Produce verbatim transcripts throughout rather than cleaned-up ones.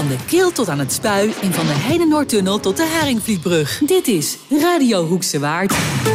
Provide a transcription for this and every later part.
Van de Kil tot aan het Spui en van de Heide-Noordtunnel tot de Haringvlietbrug. Dit is Radio Hoekse Waard.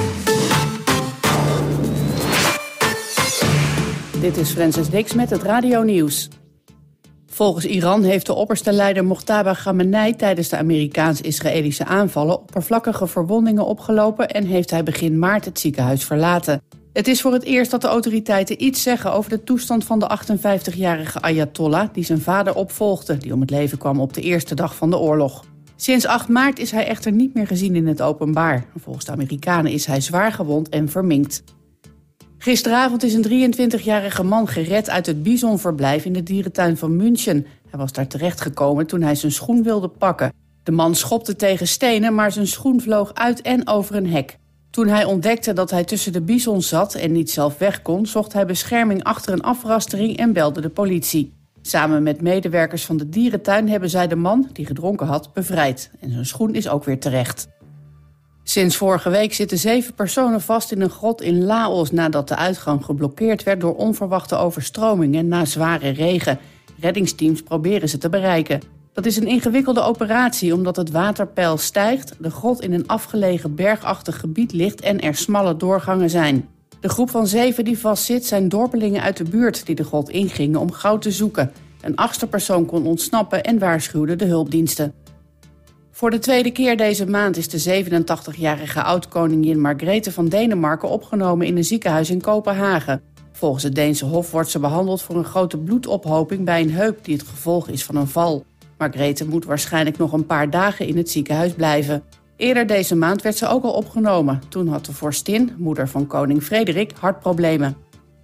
Dit is Francis Dix met het Radio Nieuws. Volgens Iran heeft de opperste leider Mojtaba Khamenei tijdens de Amerikaans-Israëlische aanvallen oppervlakkige verwondingen opgelopen en heeft hij begin maart het ziekenhuis verlaten. Het is voor het eerst dat de autoriteiten iets zeggen over de toestand van de achtenvijftigjarige Ayatollah die zijn vader opvolgde, die om het leven kwam op de eerste dag van de oorlog. Sinds acht maart is hij echter niet meer gezien in het openbaar. Volgens de Amerikanen is hij zwaar gewond en verminkt. Gisteravond is een drieëntwintigjarige man gered uit het bisonverblijf in de dierentuin van München. Hij was daar terechtgekomen toen hij zijn schoen wilde pakken. De man schopte tegen stenen, maar zijn schoen vloog uit en over een hek. Toen hij ontdekte dat hij tussen de bisons zat en niet zelf weg kon, zocht hij bescherming achter een afrastering en belde de politie. Samen met medewerkers van de dierentuin hebben zij de man, die gedronken had, bevrijd. En zijn schoen is ook weer terecht. Sinds vorige week zitten zeven personen vast in een grot in Laos nadat de uitgang geblokkeerd werd door onverwachte overstromingen na zware regen. Reddingsteams proberen ze te bereiken. Dat is een ingewikkelde operatie omdat het waterpeil stijgt, de grot in een afgelegen bergachtig gebied ligt en er smalle doorgangen zijn. De groep van zeven die vastzit zijn dorpelingen uit de buurt die de grot ingingen om goud te zoeken. Een achtste persoon kon ontsnappen en waarschuwde de hulpdiensten. Voor de tweede keer deze maand is de zevenentachtigjarige oud-koningin Margrethe van Denemarken opgenomen in een ziekenhuis in Kopenhagen. Volgens het Deense Hof wordt ze behandeld voor een grote bloedophoping bij een heup die het gevolg is van een val. Margrethe moet waarschijnlijk nog een paar dagen in het ziekenhuis blijven. Eerder deze maand werd ze ook al opgenomen. Toen had de vorstin, moeder van koning Frederik, hartproblemen.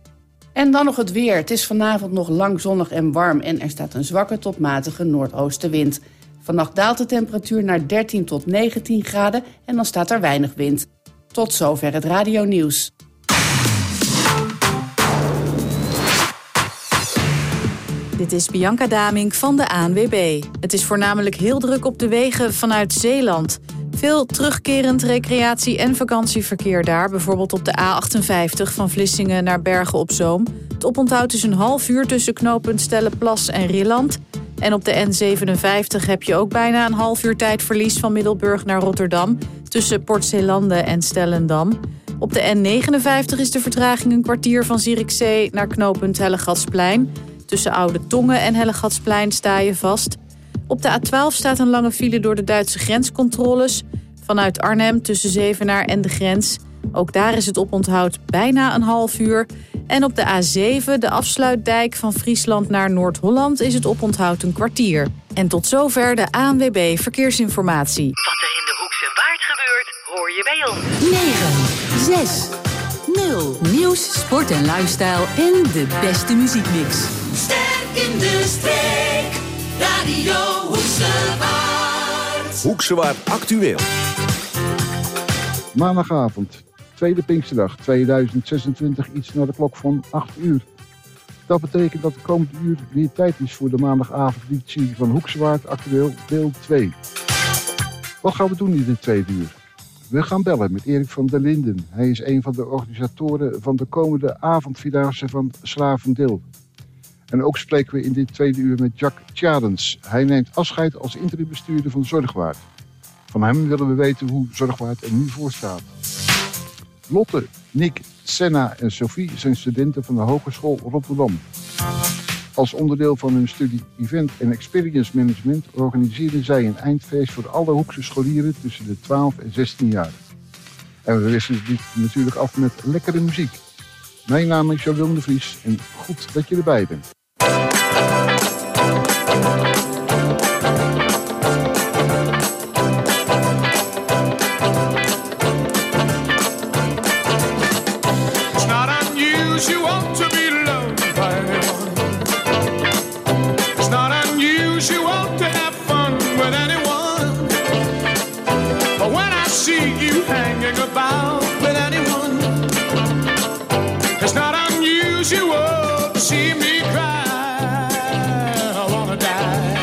En dan nog het weer. Het is vanavond nog lang zonnig en warm en er staat een zwakke tot matige noordoostenwind. Vannacht daalt de temperatuur naar dertien tot negentien graden en dan staat er weinig wind. Tot zover het Radio Nieuws. Dit is Bianca Damink van de A N W B. Het is voornamelijk heel druk op de wegen vanuit Zeeland. Veel terugkerend recreatie- en vakantieverkeer daar. Bijvoorbeeld op de A achtenvijftig van Vlissingen naar Bergen op Zoom. Het oponthoud is een half uur tussen knooppunt Stellenplas en Rilland. En op de N zevenenvijftig heb je ook bijna een half uur tijdverlies van Middelburg naar Rotterdam. Tussen Port Zeelande en Stellendam. Op de N negenenvijftig is de vertraging een kwartier van Zierikzee naar knooppunt Hellegatsplein. Tussen Oude Tongen en Hellegatsplein sta je vast. Op de A twaalf staat een lange file door de Duitse grenscontroles. Vanuit Arnhem tussen Zevenaar en de grens. Ook daar is het oponthoud bijna een half uur. En op de A zeven, de afsluitdijk van Friesland naar Noord-Holland, is het oponthoud een kwartier. En tot zover de A N W B Verkeersinformatie. Wat er in de Hoekse Waard gebeurt, hoor je bij ons. negen, zes, nul. Nieuws, sport en lifestyle en de beste muziekmix. Sterk in de streek, Radio Hoekse Waard. Hoekse Waard actueel. Maandagavond, tweede Pinksterdag tweeduizend zesentwintig, iets na de klok van acht uur. Dat betekent dat de komende uur weer tijd is voor de maandagavondeditie van Hoekse Waard actueel deel twee. Wat gaan we doen in dit tweede uur? We gaan bellen met Erik van der Linden. Hij is een van de organisatoren van de komende avondvierdaagse van Slavendeel. En ook spreken we in dit tweede uur met Jack Tjadens. Hij neemt afscheid als interimbestuurder van Zorgwaard. Van hem willen we weten hoe Zorgwaard er nu voor staat. Lotte, Nick, Senna en Sophie zijn studenten van de Hogeschool Rotterdam. Als onderdeel van hun studie Event en Experience Management organiseren zij een eindfeest voor alle Hoekse scholieren tussen de twaalf en zestien jaar. En we wisselen dit natuurlijk af met lekkere muziek. Mijn naam is Jan de Vries en goed dat je erbij bent. See me cry, I wanna die.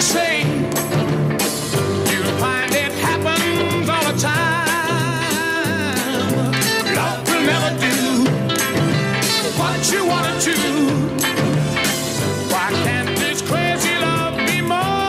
you say, you'll find it happens all the time. Love will never do what you wanna do. Why can't this crazy love be more?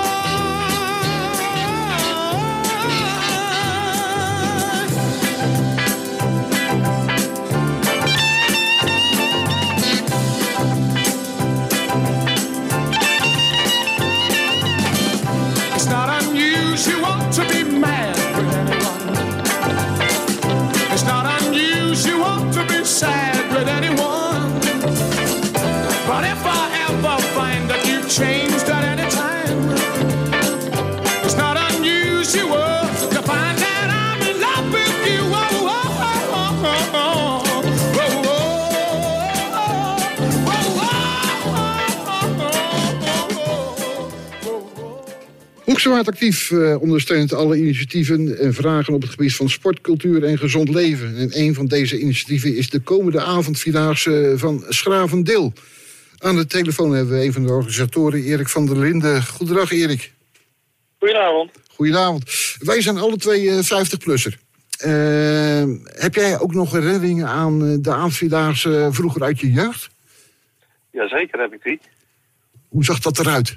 It's not unusual to be mad with anyone. It's not unusual to be sad with anyone. But if I ever find that you've changed at any time, it's not unusual to find that I'm in love with you. Oh, oh, oh, oh, oh, oh, Hoeksewaard Actief uh, ondersteunt alle initiatieven en vragen op het gebied van sport, cultuur en gezond leven. En een van deze initiatieven is de komende avondvierdaagse van Schravendeel. Aan de telefoon hebben we een van de organisatoren, Erik van der Linden. Goedendag, Erik. Goedenavond. Goedenavond. Wij zijn alle twee uh, vijftig-plusser. Uh, heb jij ook nog herinneringen aan uh, de avondvierdaagse vroeger uit je jeugd? Jazeker heb ik die. Hoe zag dat eruit?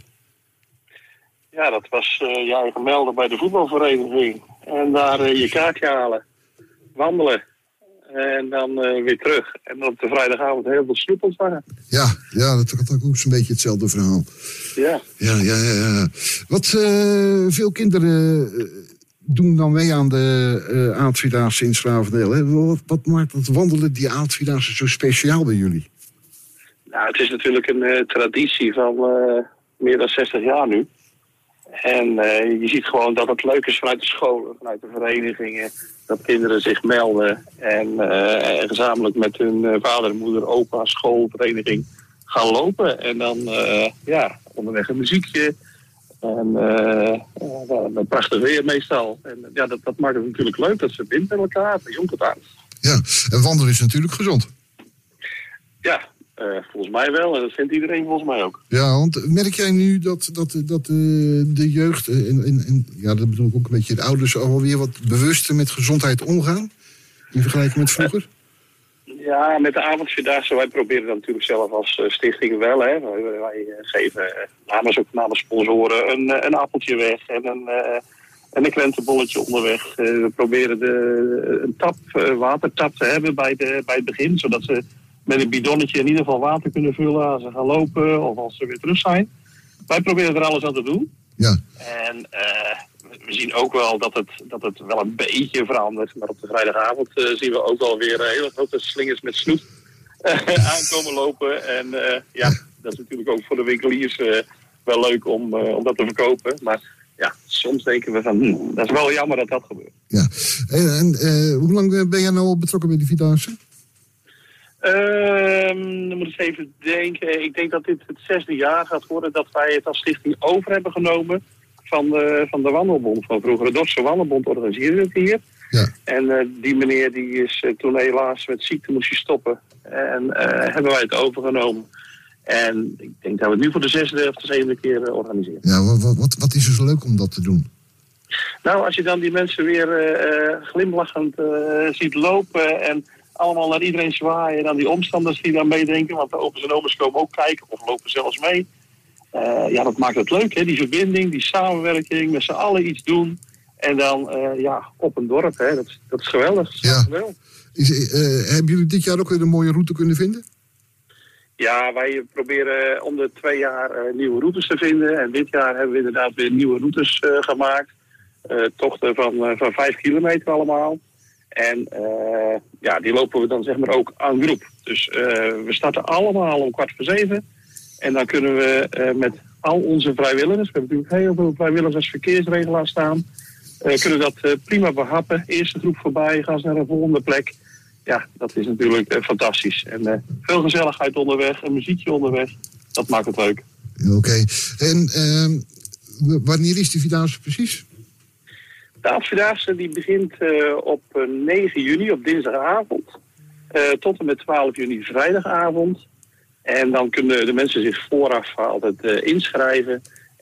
Ja, dat was uh, je eigen melden bij de voetbalvereniging. En daar uh, je kaartje halen. Wandelen. En dan uh, weer terug. En dan op de vrijdagavond heel veel snoep ontvangen. Ja, ja, dat had ook zo'n beetje hetzelfde verhaal. Ja. Ja, ja, ja. ja. Wat uh, veel kinderen uh, doen dan mee aan de uh, avondvierdaagse in Schravendeel. Hè? Wat, wat maakt dat wandelen, die avondvierdaagse, zo speciaal bij jullie? Nou, het is natuurlijk een uh, traditie van uh, meer dan zestig jaar nu. En uh, je ziet gewoon dat het leuk is vanuit de scholen, vanuit de verenigingen, dat kinderen zich melden en uh, gezamenlijk met hun uh, vader, moeder, opa, school, vereniging gaan lopen. En dan uh, ja, onderweg een muziekje en uh, uh, een prachtig weer meestal. En ja, dat, dat maakt het natuurlijk leuk, dat ze bindt met elkaar, van jong tot oud. Ja, en wandelen is natuurlijk gezond. Ja. Uh, volgens mij wel, en dat vindt iedereen volgens mij ook. Ja, want merk jij nu dat, dat, dat uh, de jeugd, uh, en, en, en ja, dat bedoel ik ook een beetje de ouders, alweer wat bewuster met gezondheid omgaan? In vergelijking met vroeger? Uh, ja, met de avondvierdaagse, wij proberen dat natuurlijk zelf als uh, stichting wel. Hè. Wij, wij uh, geven uh, namens ook namens sponsoren een, uh, een appeltje weg en een, uh, en een krentenbolletje onderweg. Uh, we proberen de, een tap, uh, watertap te hebben bij, de, bij het begin, zodat ze met een bidonnetje in ieder geval water kunnen vullen als ze gaan lopen of als ze weer terug zijn. Wij proberen er alles aan te doen. Ja. En uh, we zien ook wel dat het, dat het wel een beetje verandert. Maar op de vrijdagavond uh, zien we ook wel weer uh, hele grote slingers met snoep uh, aankomen lopen. En uh, ja, dat is natuurlijk ook voor de winkeliers uh, wel leuk om, uh, om dat te verkopen. Maar ja, soms denken we van, hm, dat is wel jammer dat dat gebeurt. Ja. En, en uh, hoe lang ben jij nou al betrokken bij die Vierdaagse? Um, dan moet ik even denken. Ik denk dat dit het zesde jaar gaat worden dat wij het als stichting over hebben genomen van de, van de Wandelbond. Van vroeger de Dorpse Wandelbond organiseerde het hier. Ja. En uh, die meneer die is uh, toen helaas met ziekte moest hij stoppen. En uh, hebben wij het overgenomen. En ik denk dat we het nu voor de zesde of de zevende keer uh, organiseren. Ja, wat, wat, wat is er zo leuk om dat te doen? Nou, als je dan die mensen weer uh, glimlachend uh, ziet lopen en allemaal naar iedereen zwaaien en dan die omstanders die daar meedenken, want de opa's en oma's komen ook kijken of lopen zelfs mee. Uh, ja, dat maakt het leuk, hè? Die verbinding, die samenwerking, met z'n allen iets doen. En dan, uh, ja, op een dorp, hè? Dat, dat is geweldig. Dat is ja. geweldig. Is, uh, hebben jullie dit jaar ook weer een mooie route kunnen vinden? Ja, wij proberen om de twee jaar uh, nieuwe routes te vinden. En dit jaar hebben we inderdaad weer nieuwe routes uh, gemaakt. Uh, tochten van, uh, van vijf kilometer allemaal. En uh, ja, die lopen we dan zeg maar ook aan groep. Dus uh, we starten allemaal om kwart voor zeven. En dan kunnen we uh, met al onze vrijwilligers, we hebben natuurlijk heel veel vrijwilligers als verkeersregelaar staan, uh, kunnen dat uh, prima behappen. Eerste groep voorbij, gaan ze naar een volgende plek. Ja, dat is natuurlijk uh, fantastisch. En uh, veel gezelligheid onderweg, een muziekje onderweg. Dat maakt het leuk. Oké. Okay. En uh, wanneer is die Vierdaagse precies? De Avondvierdaagse die begint uh, op uh, negen juni, op dinsdagavond. Uh, tot en met twaalf juni vrijdagavond. En dan kunnen de mensen zich vooraf altijd uh, inschrijven.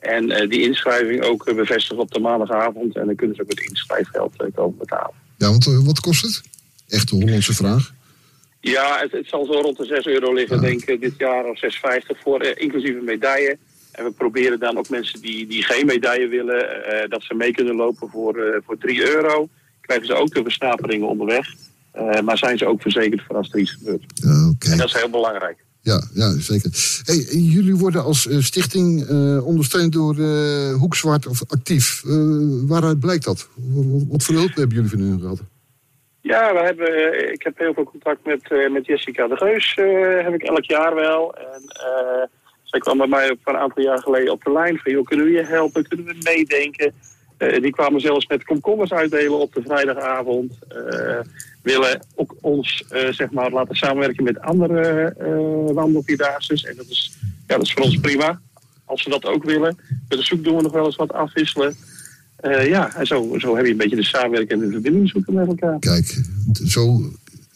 En uh, die inschrijving ook uh, bevestigen op de maandagavond. En dan kunnen ze ook met inschrijfgeld uh, komen betalen. Ja, want uh, wat kost het? Echt een Hollandse vraag. Ja, het, het zal zo rond de zes euro liggen, ja. denk ik, dit jaar of zes vijftig voor uh, inclusief een medaille. En we proberen dan ook mensen die, die geen medaille willen, uh, dat ze mee kunnen lopen voor, uh, voor drie euro. Krijgen ze ook de versnaperingen onderweg. Uh, maar zijn ze ook verzekerd voor als er iets gebeurt. Ja, okay. En dat is heel belangrijk. Ja, ja zeker. Hey, jullie worden als uh, stichting uh, ondersteund door uh, Hoekzwart of Actief. Uh, waaruit blijkt dat? Wat voor hulp hebben jullie van hun gehad? Ja, we hebben, uh, ik heb heel veel contact met, uh, met Jessica de Geus. Uh, heb ik elk jaar wel. En uh, zij kwam bij mij een aantal jaar geleden op de lijn van, joh, kunnen we je helpen? Kunnen we meedenken? Uh, die kwamen zelfs met komkommers uitdelen op de vrijdagavond. Uh, willen ook ons uh, zeg maar laten samenwerken met andere uh, wandelvierdaagses. En dat is, ja, dat is voor ons prima. Als ze dat ook willen. Met de zoek doen we nog wel eens wat afwisselen. Uh, ja, en zo, zo heb je een beetje de samenwerking en de verbinding zoeken met elkaar. Kijk, zo,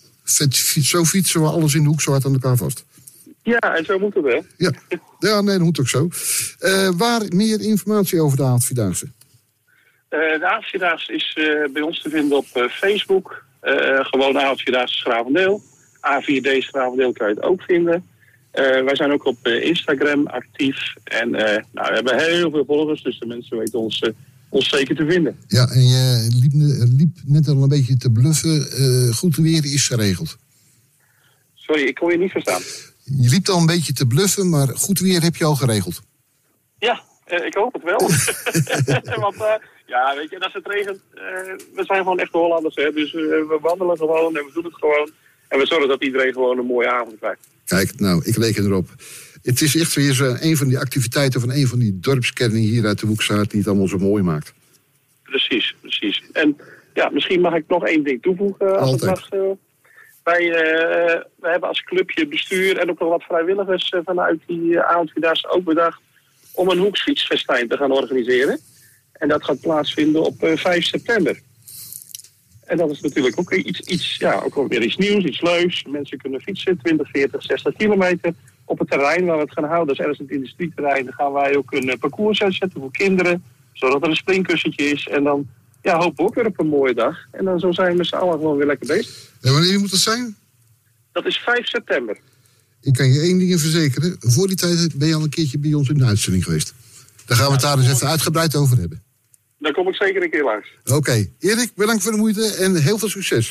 zo fietsen we alles in de Hoekzwart aan elkaar vast. Ja, en zo moet het wel. Ja, ja nee, dat moet ook zo. Uh, waar meer informatie over de Avondvierdaagse? Uh, de Avondvierdaagse is uh, bij ons te vinden op uh, Facebook. Uh, gewoon Avondvierdaagse Schravendeel. A vier D Schravendeel kan je het ook vinden. Uh, wij zijn ook op uh, Instagram actief. En uh, nou, we hebben heel veel volgers, dus de mensen weten ons, uh, ons zeker te vinden. Ja, en je liep, liep net al een beetje te bluffen. Uh, goed weer is geregeld. Sorry, ik kon je niet verstaan. Je liep al een beetje te bluffen, maar goed weer heb je al geregeld. Ja, uh, ik hoop het wel. Want uh, ja, weet je, en als het regent, uh, we zijn gewoon echte Hollanders, hè. Dus uh, we wandelen gewoon en we doen het gewoon. En we zorgen dat iedereen gewoon een mooie avond krijgt. Kijk, nou, ik reken erop. Het is echt weer zo een van die activiteiten van een van die dorpskernen hier uit de Hoekzaart die het allemaal zo mooi maakt. Precies, precies. En ja, misschien mag ik nog één ding toevoegen. Als Altijd. Het mag, uh, wij, uh, wij hebben als clubje bestuur en ook nog wat vrijwilligers uh, vanuit die uh, avondvierdaagse ook bedacht om een Hoeks fietsfestijn te gaan organiseren. En dat gaat plaatsvinden op uh, vijf september. En dat is natuurlijk ook iets, iets, ja, ook weer iets nieuws, iets leuks. Mensen kunnen fietsen, twintig, veertig, zestig kilometer op het terrein waar we het gaan houden. Dat is ergens het industrieterrein. Dan gaan wij ook een parcours uitzetten voor kinderen, zodat er een springkussentje is. En dan ja, hopen we ook weer op een mooie dag. En dan zo zijn we met z'n allen gewoon weer lekker bezig. En wanneer moet dat zijn? Dat is vijf september. Ik kan je één ding verzekeren. Voor die tijd ben je al een keertje bij ons in de uitzending geweest. Daar gaan we het daar eens even uitgebreid over hebben. Daar kom ik zeker een keer langs. Oké. Okay. Erik, bedankt voor de moeite en heel veel succes.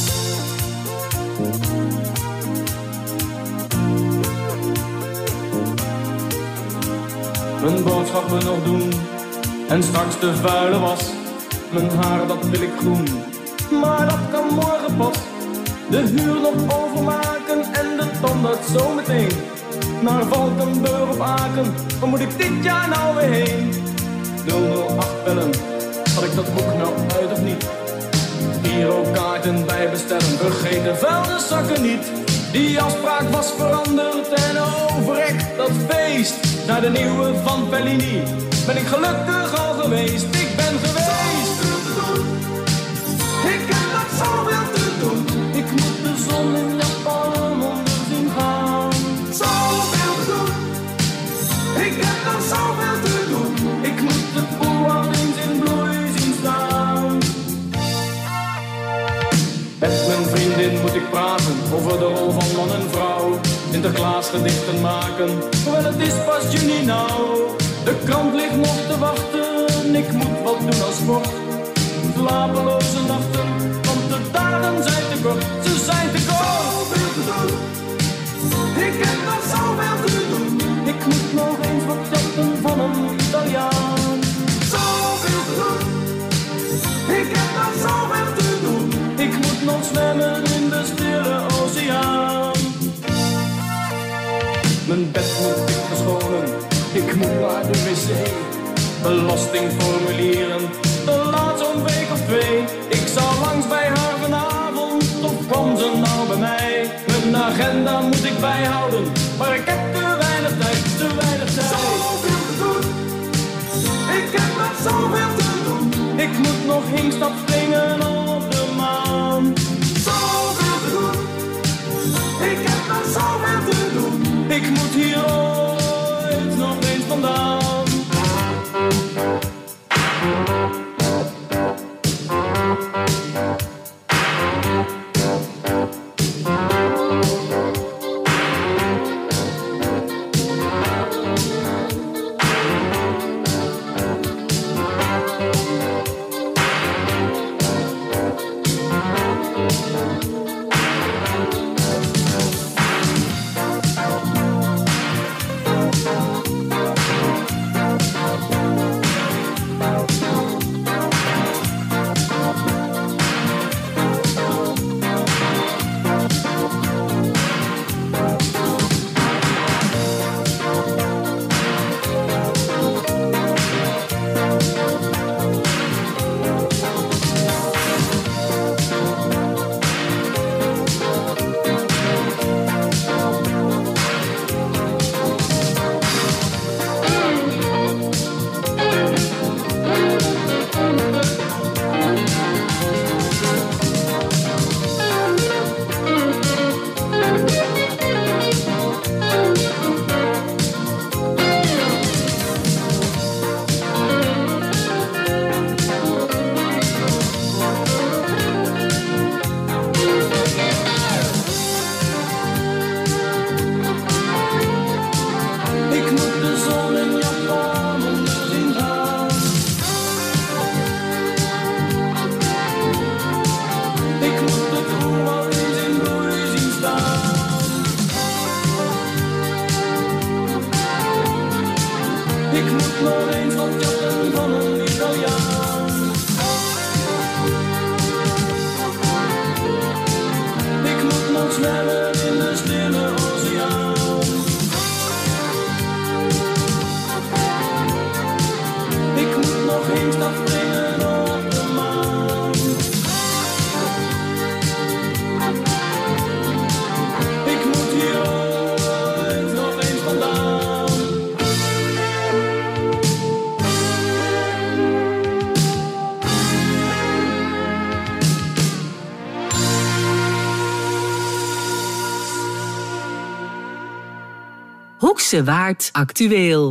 Mijn boodschappen nog doen en straks de vuile was. Mijn haar, dat wil ik groen, maar dat kan morgen pas. De huur nog overmaken en de tandarts zometeen. Naar Valkenburg of Aken, waar moet ik dit jaar nou weer heen? nul nul acht bellen, had ik dat boek nou uit of niet? Girokaarten bij bestellen, vergeet de vuilniszakken niet. Die afspraak was veranderd en overrekt dat feest. Naar de nieuwe van Bellini ben ik gelukkig al geweest. Ik ben geweest. Ik heb nog zoveel te doen. Ik moet de zon in Japan onder zien gaan. Zoveel te doen. Ik heb nog zoveel te doen. Ik moet de poehoudings in bloei zien staan. Met mijn vriendin moet ik praten over de rol van man en vrouw. Sinterklaas gedichten maken, hoewel het is pas juni nou. De krant ligt nog te wachten, ik moet wat doen als sport. Slapeloze nachten, want de dagen zijn te kort, ze zijn te kort. Zoveel te doen, ik heb nog zoveel te doen. Ik moet nog eens wat jatten van een Italiaan. Zoveel te doen, ik heb nog zoveel te doen. Ik moet nog zwemmen in de stille oceaan. Mijn bed moet dik verschonen, ik moet naar de wc. Belastingformulieren, de laat zo'n week of twee. Ik zou langs bij haar vanavond, of kwam ze nou bij mij? Mijn agenda moet ik bijhouden, maar ik heb te weinig tijd, te weinig tijd. Zoveel te doen, ik heb nog zoveel te doen. Ik moet nog heenstap springen op de maan. Zoveel te doen, ik heb nog zoveel te doen. Ik moet hier ooit nog eens vandaan. Hoekse Waard actueel.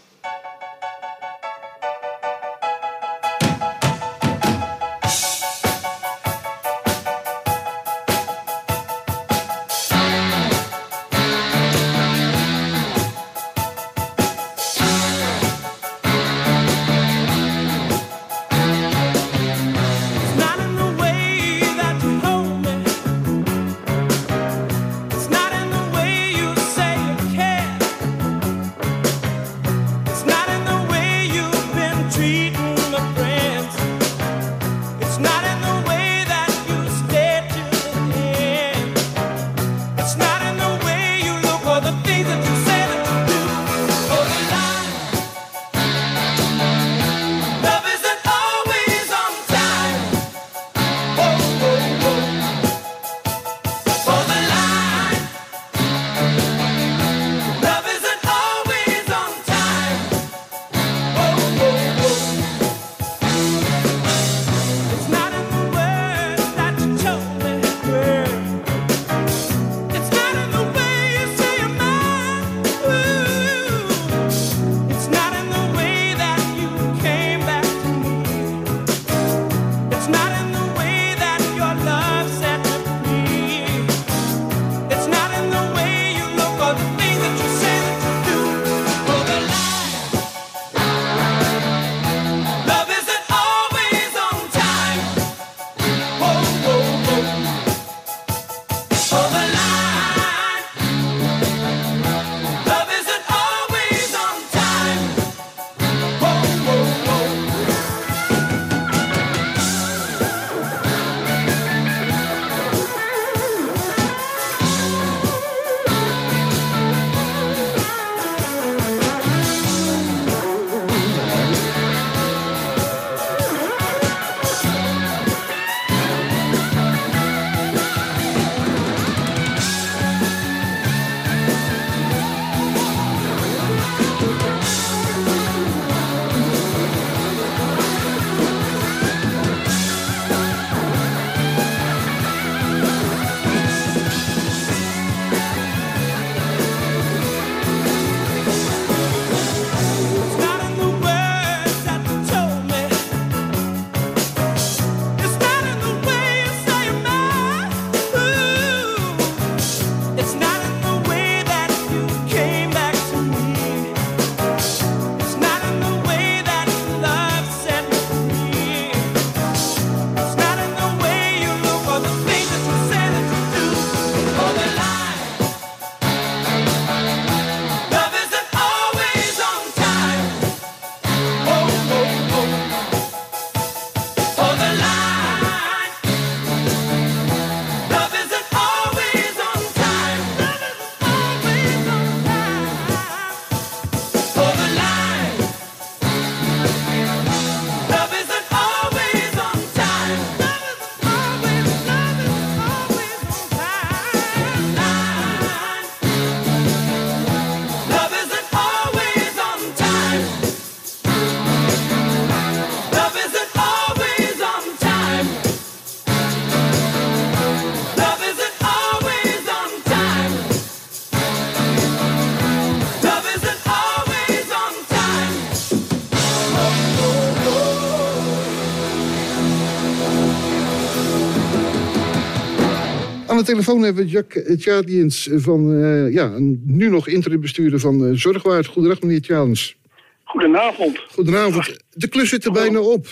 de telefoon hebben we Jack Tjadiens van, uh, ja, nu nog interimbestuurder van uh, Zorgwaard. Goedendag, meneer Tjadiens. Goedenavond. Goedenavond. De klus zit er bijna op.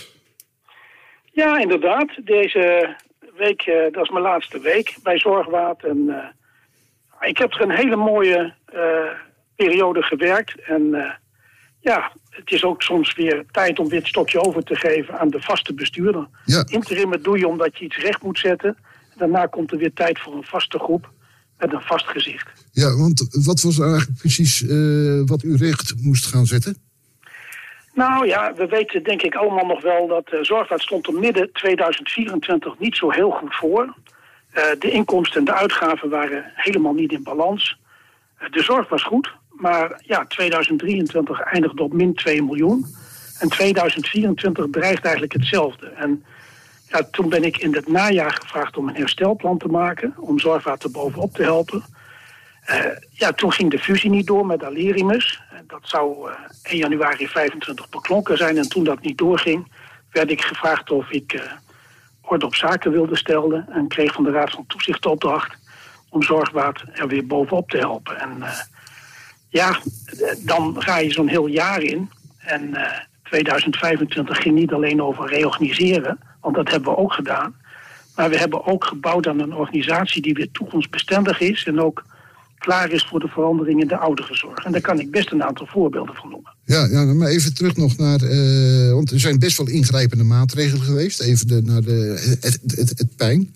Ja, inderdaad. Deze week, uh, dat is mijn laatste week bij Zorgwaard. En uh, ik heb er een hele mooie uh, periode gewerkt. En uh, ja, het is ook soms weer tijd om dit stokje over te geven aan de vaste bestuurder. Ja. Interimmen doe je omdat je iets recht moet zetten. Daarna komt er weer tijd voor een vaste groep met een vast gezicht. Ja, want wat was eigenlijk precies uh, wat u recht moest gaan zetten? Nou ja, we weten denk ik allemaal nog wel dat uh, Zorgwaard stond er midden tweeduizend vierentwintig niet zo heel goed voor. Uh, de inkomsten en de uitgaven waren helemaal niet in balans. Uh, de zorg was goed, maar ja, tweeduizend drieëntwintig eindigde op min twee miljoen. En tweeduizend vierentwintig dreigt eigenlijk hetzelfde. En ja, toen ben ik in het najaar gevraagd om een herstelplan te maken, om Zorgwaard er bovenop te helpen. Uh, ja, toen ging de fusie niet door met Alerimus. Uh, dat zou uh, één januari vijfentwintig beklonken zijn. En toen dat niet doorging, werd ik gevraagd of ik uh, orde op zaken wilde stellen. En kreeg van de Raad van Toezicht de opdracht om Zorgwaard er weer bovenop te helpen. En uh, ja, dan ga je zo'n heel jaar in. En uh, tweeduizend vijfentwintig ging niet alleen over reorganiseren, want dat hebben we ook gedaan. Maar we hebben ook gebouwd aan een organisatie die weer toekomstbestendig is en ook klaar is voor de verandering in de ouderenzorg. En daar kan ik best een aantal voorbeelden van noemen. Ja, ja, maar even terug nog naar... Uh, want er zijn best wel ingrijpende maatregelen geweest. Even de, naar de, het, het, het pijn.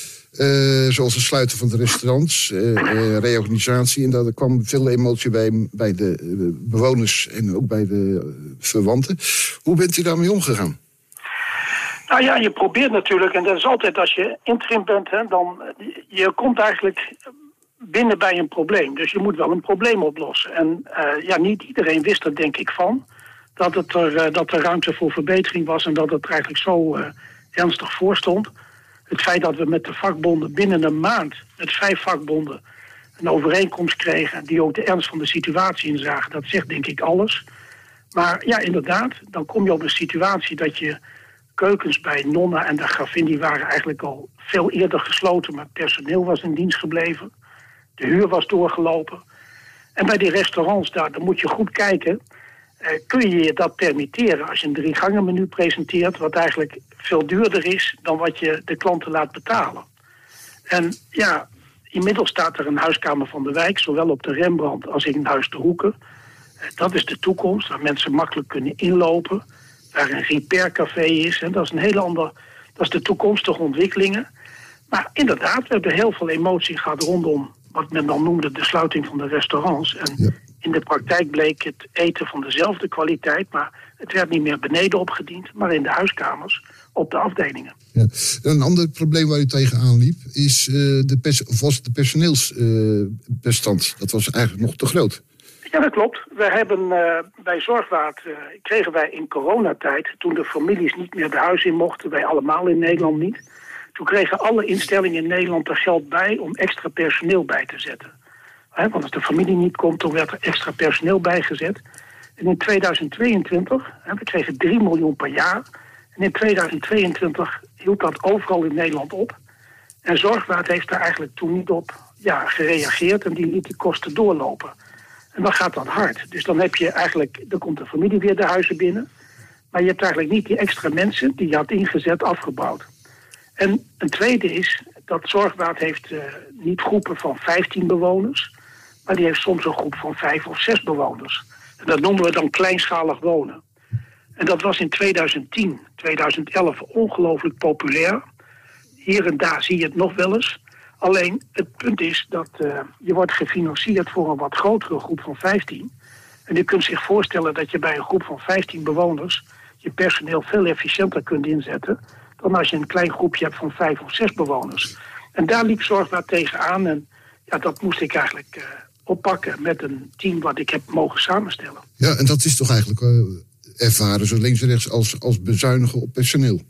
Uh, zoals het sluiten van de restaurants, uh, uh, reorganisatie. En daar kwam veel emotie bij, bij de uh, bewoners en ook bij de uh, verwanten. Hoe bent u daarmee omgegaan? Nou ja, je probeert natuurlijk, en dat is altijd als je interim bent, hè, dan je komt eigenlijk binnen bij een probleem. Dus je moet wel een probleem oplossen. En uh, ja, niet iedereen wist er denk ik van, dat, het er, uh, dat er ruimte voor verbetering was en dat het er eigenlijk zo uh, ernstig voor stond. Het feit dat we met de vakbonden binnen een maand, met vijf vakbonden, een overeenkomst kregen die ook de ernst van de situatie inzagen, dat zegt denk ik alles. Maar ja, inderdaad, dan kom je op een situatie dat je keukens bij Nonna en de Gravin, die waren eigenlijk al veel eerder gesloten, maar het personeel was in dienst gebleven. De huur was doorgelopen. En bij die restaurants, daar, daar moet je goed kijken. Eh, kun je je dat permitteren als je een drie gangen menu presenteert, wat eigenlijk veel duurder is dan wat je de klanten laat betalen. En ja, inmiddels staat er een huiskamer van de wijk, zowel op de Rembrandt als in Huis de Hoeken. Eh, dat is de toekomst, waar mensen makkelijk kunnen inlopen. Waar een repaircafé is. En dat is een hele andere, dat is de toekomstige ontwikkelingen. Maar inderdaad, we hebben heel veel emotie gehad rondom wat men dan noemde de sluiting van de restaurants. En ja. In de praktijk bleek het eten van dezelfde kwaliteit, maar het werd niet meer beneden opgediend, maar in de huiskamers op de afdelingen. Ja. Een ander probleem waar u tegenaan liep is uh, de, pers- of was de personeelsbestand. Uh, dat was eigenlijk nog te groot. Ja, dat klopt. We hebben uh, bij Zorgwaard uh, kregen wij in coronatijd, toen de families niet meer de huis in mochten, wij allemaal in Nederland niet. Toen kregen alle instellingen in Nederland er geld bij om extra personeel bij te zetten. He, want als de familie niet komt, dan werd er extra personeel bijgezet. En in tweeduizend tweeëntwintig, he, we kregen drie miljoen per jaar. En in tweeduizend tweeëntwintig hield dat overal in Nederland op. En Zorgwaard heeft daar eigenlijk toen niet op ja, gereageerd en die liet die kosten doorlopen. En dan gaat dat hard. Dus dan heb je eigenlijk, dan komt de familie weer de huizen binnen. Maar je hebt eigenlijk niet die extra mensen die je had ingezet afgebouwd. En een tweede is dat Zorgwaard heeft uh, niet groepen van vijftien bewoners, maar die heeft soms een groep van vijf of zes bewoners. En dat noemen we dan kleinschalig wonen. En dat was in tweeduizend tien, tweeduizend elf ongelooflijk populair. Hier en daar zie je het nog wel eens. Alleen het punt is dat uh, je wordt gefinancierd voor een wat grotere groep van vijftien. En je kunt zich voorstellen dat je bij een groep van vijftien bewoners je personeel veel efficiënter kunt inzetten dan als je een klein groepje hebt van vijf of zes bewoners. En daar liep Zorgwaard tegenaan en ja, dat moest ik eigenlijk uh, oppakken met een team wat ik heb mogen samenstellen. Ja, en dat is toch eigenlijk uh, ervaren zo links en rechts als, als bezuinigen op personeel?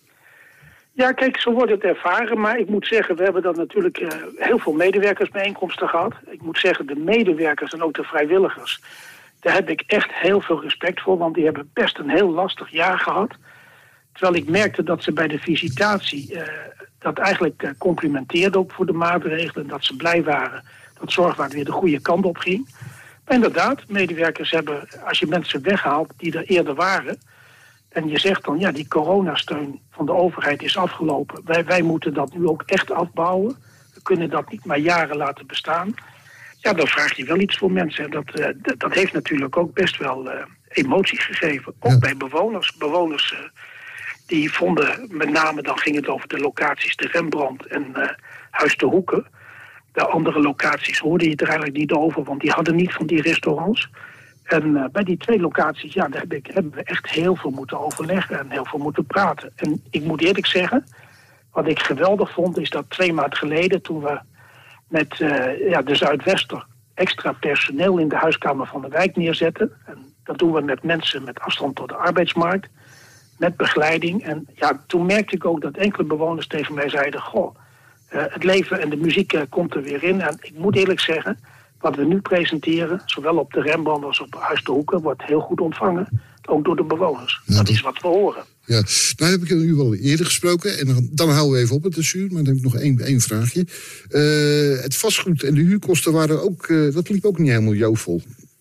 Ja, kijk, zo wordt het ervaren, maar ik moet zeggen, we hebben dan natuurlijk uh, heel veel medewerkersbijeenkomsten gehad. Ik moet zeggen, de medewerkers en ook de vrijwilligers, daar heb ik echt heel veel respect voor, want die hebben best een heel lastig jaar gehad. Terwijl ik merkte dat ze bij de visitatie uh, dat eigenlijk uh, complimenteerden ook voor de maatregelen. Dat ze blij waren dat Zorgwaard weer de goede kant op ging. Maar inderdaad, medewerkers hebben, als je mensen weghaalt die er eerder waren, en je zegt dan, ja, die coronasteun van de overheid is afgelopen. Wij, wij moeten dat nu ook echt afbouwen. We kunnen dat niet maar jaren laten bestaan. Ja, dan vraag je wel iets voor mensen. Dat, uh, d- dat heeft natuurlijk ook best wel uh, emotie gegeven. Ook ja. bij bewoners. Bewoners uh, die vonden, met name dan ging het over de locaties de Rembrandt en uh, Huis de Hoeken. De andere locaties hoorde je het er eigenlijk niet over, want die hadden niet van die restaurants. En uh, bij die twee locaties, ja, daar heb ik, hebben we echt heel veel moeten overleggen en heel veel moeten praten. En ik moet eerlijk zeggen, wat ik geweldig vond, is dat twee maanden geleden, toen we met uh, ja, de Zuidwester extra personeel in de huiskamer van de wijk neerzetten. En dat doen we met mensen met afstand tot de arbeidsmarkt, met begeleiding. En ja, toen merkte ik ook dat enkele bewoners tegen mij zeiden, goh, Uh, het leven en de muziek uh, komt er weer in. En ik moet eerlijk zeggen, wat we nu presenteren, zowel op de Rembrandt als op Huis de Hoeken, wordt heel goed ontvangen. Ook door de bewoners. Ja, dat, dat is wat we horen. Ja, nou heb ik u wel eerder gesproken. En dan, dan houden we even op het zuur. Maar dan heb ik nog één, één vraagje. Uh, het vastgoed en de huurkosten waren ook, uh, dat liep ook niet helemaal joovol.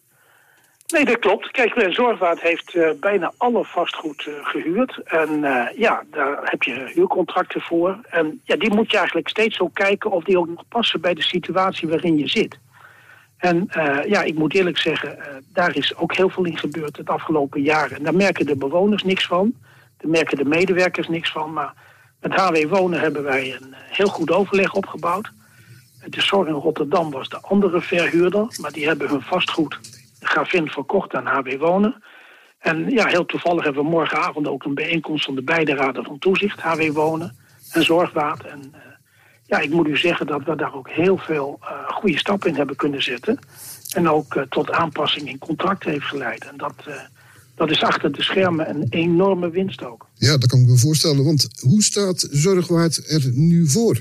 Nee, dat klopt. Kijk, Zorgwaard heeft uh, bijna alle vastgoed uh, gehuurd. En uh, ja, daar heb je huurcontracten voor. En ja, die moet je eigenlijk steeds ook kijken of die ook nog passen bij de situatie waarin je zit. En uh, ja, ik moet eerlijk zeggen, uh, daar is ook heel veel in gebeurd het afgelopen jaren. En daar merken de bewoners niks van. Daar merken de medewerkers niks van. Maar met H W Wonen hebben wij een uh, heel goed overleg opgebouwd. De Zorg in Rotterdam was de andere verhuurder. Maar die hebben hun vastgoed, de Gravin, verkocht aan H W Wonen. En ja, heel toevallig hebben we morgenavond ook een bijeenkomst van de beide raden van toezicht. H W Wonen en Zorgwaard. En uh, ja, ik moet u zeggen dat we daar ook heel veel uh, goede stappen in hebben kunnen zetten. En ook uh, tot aanpassing in contract heeft geleid. En dat, uh, dat is achter de schermen een enorme winst ook. Ja, dat kan ik me voorstellen. Want hoe staat Zorgwaard er nu voor?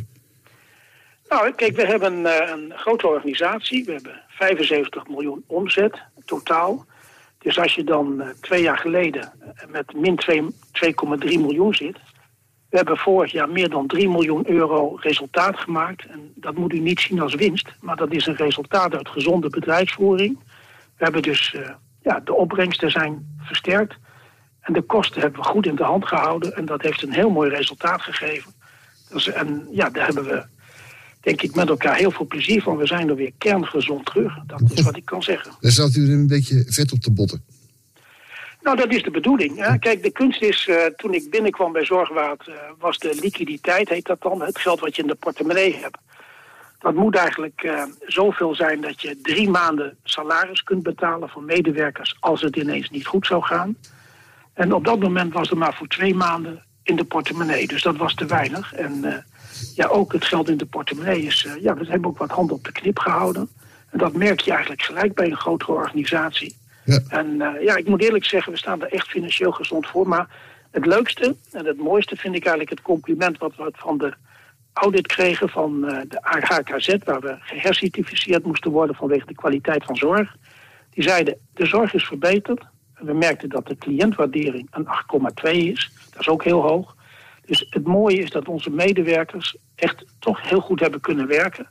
Nou, kijk, we hebben uh, een grote organisatie. We hebben vijfenzeventig miljoen omzet totaal. Dus als je dan uh, twee jaar geleden met min twee komma drie miljoen zit. We hebben vorig jaar meer dan drie miljoen euro resultaat gemaakt. En dat moet u niet zien als winst, maar dat is een resultaat uit gezonde bedrijfsvoering. We hebben dus, uh, ja, de opbrengsten zijn versterkt. En de kosten hebben we goed in de hand gehouden. En dat heeft een heel mooi resultaat gegeven. Dus, en ja, daar hebben we, denk ik, met elkaar heel veel plezier van. We zijn er weer kerngezond terug. Dat is wat ik kan zeggen. Daar staat u er een beetje vet op de botten. Nou, dat is de bedoeling. Hè. Kijk, de kunst is, uh, toen ik binnenkwam bij Zorgwaard, uh, was de liquiditeit, heet dat dan, het geld wat je in de portemonnee hebt. Dat moet eigenlijk uh, zoveel zijn dat je drie maanden salaris kunt betalen van medewerkers als het ineens niet goed zou gaan. En op dat moment was er maar voor twee maanden in de portemonnee. Dus dat was te weinig. En uh, ja, ook het geld in de portemonnee is, uh, ja, we hebben ook wat hand op de knip gehouden. En dat merk je eigenlijk gelijk bij een grotere organisatie. Ja. En uh, ja, ik moet eerlijk zeggen, we staan er echt financieel gezond voor. Maar het leukste en het mooiste vind ik eigenlijk het compliment wat we van de audit kregen van uh, de H K Z, waar we gehercertificeerd moesten worden vanwege de kwaliteit van zorg. Die zeiden, de zorg is verbeterd. En we merkten dat de cliëntwaardering een acht komma twee is. Dat is ook heel hoog. Dus het mooie is dat onze medewerkers echt toch heel goed hebben kunnen werken.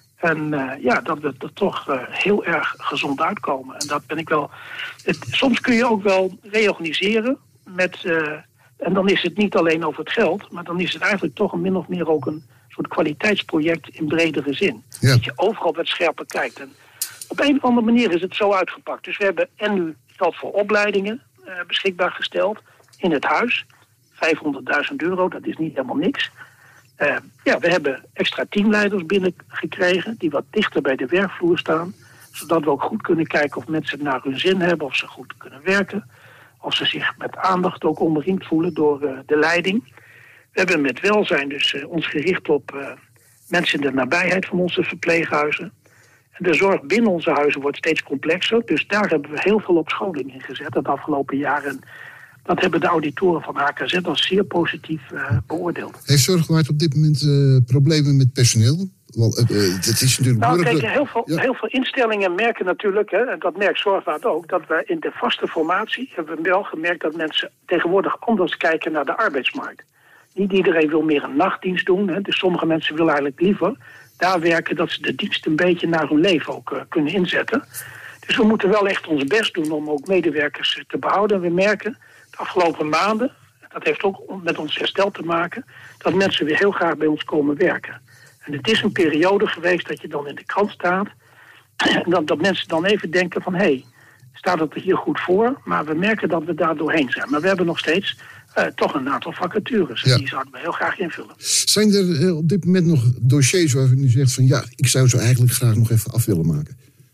En uh, ja, dat we er toch uh, heel erg gezond uitkomen. En dat ben ik wel. Het, soms kun je ook wel reorganiseren met. Uh, en dan is het niet alleen over het geld, maar dan is het eigenlijk toch een min of meer ook een soort kwaliteitsproject in bredere zin. Ja. Dat je overal wat scherper kijkt. En op een of andere manier is het zo uitgepakt. Dus we hebben en nu geld voor opleidingen uh, beschikbaar gesteld in het huis. vijfhonderdduizend euro, dat is niet helemaal niks. Uh, ja, we hebben extra teamleiders binnengekregen die wat dichter bij de werkvloer staan. Zodat we ook goed kunnen kijken of mensen het naar hun zin hebben, of ze goed kunnen werken. Of ze zich met aandacht ook omringd voelen door uh, de leiding. We hebben met welzijn dus uh, ons gericht op uh, mensen in de nabijheid van onze verpleeghuizen. En de zorg binnen onze huizen wordt steeds complexer. Dus daar hebben we heel veel op scholing in gezet het afgelopen jaar. En dat hebben de auditoren van H K Z als zeer positief uh, beoordeeld. Heeft Zorgwaard op dit moment uh, problemen met personeel? Wel, uh, uh, dat is natuurlijk nou, moeilijk. kijk, heel veel, ja. heel veel instellingen merken natuurlijk, hè, en dat merkt Zorgwaard ook, dat we in de vaste formatie hebben we wel gemerkt dat mensen tegenwoordig anders kijken naar de arbeidsmarkt. Niet iedereen wil meer een nachtdienst doen. Hè, dus sommige mensen willen eigenlijk liever daar werken dat ze de dienst een beetje naar hun leven ook uh, kunnen inzetten. Dus we moeten wel echt ons best doen om ook medewerkers uh, te behouden. We merken de afgelopen maanden, dat heeft ook met ons herstel te maken, dat mensen weer heel graag bij ons komen werken. En het is een periode geweest dat je dan in de krant staat en dat, dat mensen dan even denken van hé, hey, staat het er hier goed voor? Maar we merken dat we daar doorheen zijn. Maar we hebben nog steeds uh, toch een aantal vacatures. En ja. Die zouden we heel graag invullen. Zijn er uh, op dit moment nog dossiers waarvan u zegt van ja, ik zou ze eigenlijk graag nog even af willen maken?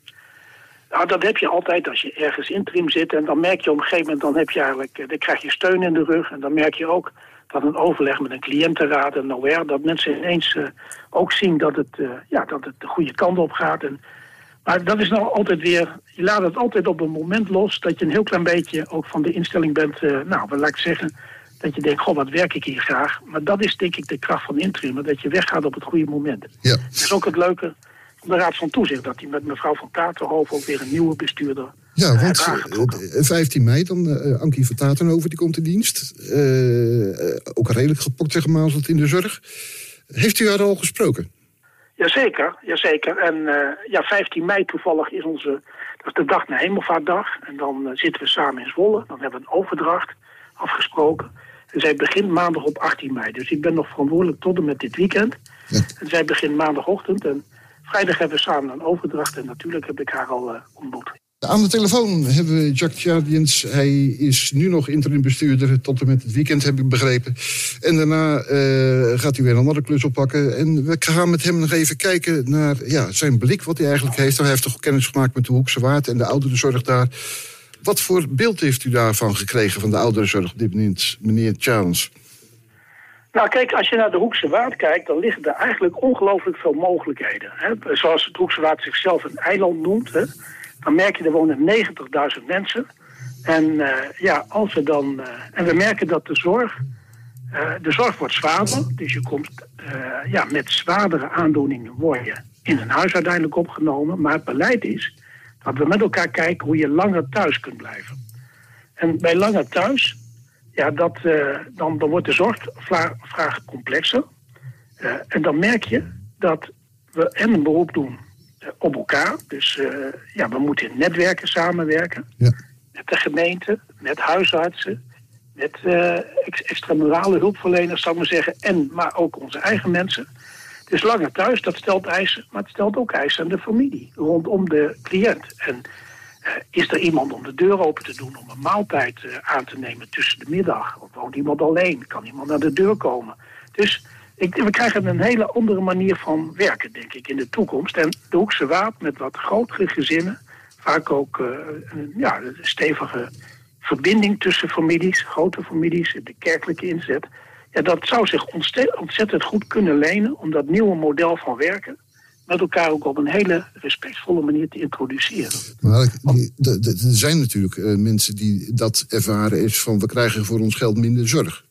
Nou, dat heb je altijd als je ergens interim zit. En dan merk je op een gegeven moment, dan, heb je eigenlijk, dan krijg je steun in de rug. En dan merk je ook dat een overleg met een cliëntenraad en O R, dat mensen ineens uh, ook zien dat het, uh, ja, dat het de goede kant op gaat. En, maar dat is nou altijd weer, je laat het altijd op een moment los dat je een heel klein beetje ook van de instelling bent, uh, nou, wat laat ik zeggen, Dat je denkt, goh, wat werk ik hier graag. Maar dat is denk ik de kracht van interim. Dat je weggaat op het goede moment. Ja. Dat is ook het leuke van de Raad van Toezicht. Dat hij met mevrouw van Tatenhoven ook weer een nieuwe bestuurder Ja, uh, want uh, vijftien mei dan uh, Ankie van Tatenhoven, die komt in dienst. Uh, uh, ook redelijk gepokt en gemazeld in de zorg. Heeft u haar al gesproken? Jazeker, jazeker. En uh, ja, vijftien mei toevallig is onze... Dat is de dag na Hemelvaartdag. En dan uh, zitten we samen in Zwolle. Dan hebben we een overdracht afgesproken. En zij begint maandag op achttien mei. Dus ik ben nog verantwoordelijk tot en met dit weekend. Ja. En zij begint maandagochtend. En vrijdag hebben we samen een overdracht. En natuurlijk heb ik haar al uh, ontmoet. Aan de telefoon hebben we Jack Tjadiens. Hij is nu nog interim bestuurder tot en met het weekend, heb ik begrepen. En daarna uh, gaat hij weer een andere klus oppakken. En we gaan met hem nog even kijken naar ja, zijn blik, wat hij eigenlijk heeft. Hij heeft toch kennis gemaakt met de Hoekse Waard en de ouderenzorg daar. Wat voor beeld heeft u daarvan gekregen van de ouderenzorg op dit moment, meneer Tjadiens? Nou kijk, als je naar de Hoekse Waard kijkt, dan liggen er eigenlijk ongelooflijk veel mogelijkheden. Hè? Zoals het Hoekse Waard zichzelf een eiland noemt, hè? Dan merk je, er wonen negentigduizend mensen. En uh, ja, als we dan... Uh, en we merken dat de zorg... Uh, de zorg wordt zwaarder. Dus je komt uh, ja, met zwaardere aandoeningen word je in een huis uiteindelijk opgenomen. Maar het beleid is dat we met elkaar kijken hoe je langer thuis kunt blijven. En bij langer thuis, ja, dat, uh, dan, dan wordt de zorgvraag complexer. Uh, en dan merk je dat we en een beroep doen op elkaar. Dus uh, ja, we moeten in netwerken samenwerken. Ja. Met de gemeente, met huisartsen, met uh, extramurale hulpverleners, zou ik maar zeggen. En, maar ook onze eigen mensen. Dus langer thuis, dat stelt eisen, maar het stelt ook eisen aan de familie, rondom de cliënt. En uh, is er iemand om de deur open te doen, om een maaltijd uh, aan te nemen tussen de middag? Of woont iemand alleen? Kan iemand naar de deur komen? Dus Ik, we krijgen een hele andere manier van werken, denk ik, in de toekomst. En de Hoekse Waard met wat grotere gezinnen, vaak ook uh, een, ja, een stevige verbinding tussen families, grote families, de kerkelijke inzet. Ja, dat zou zich ontzettend goed kunnen lenen om dat nieuwe model van werken met elkaar ook op een hele respectvolle manier te introduceren. Maar er zijn natuurlijk uh, mensen die dat ervaren is van we krijgen voor ons geld minder zorg.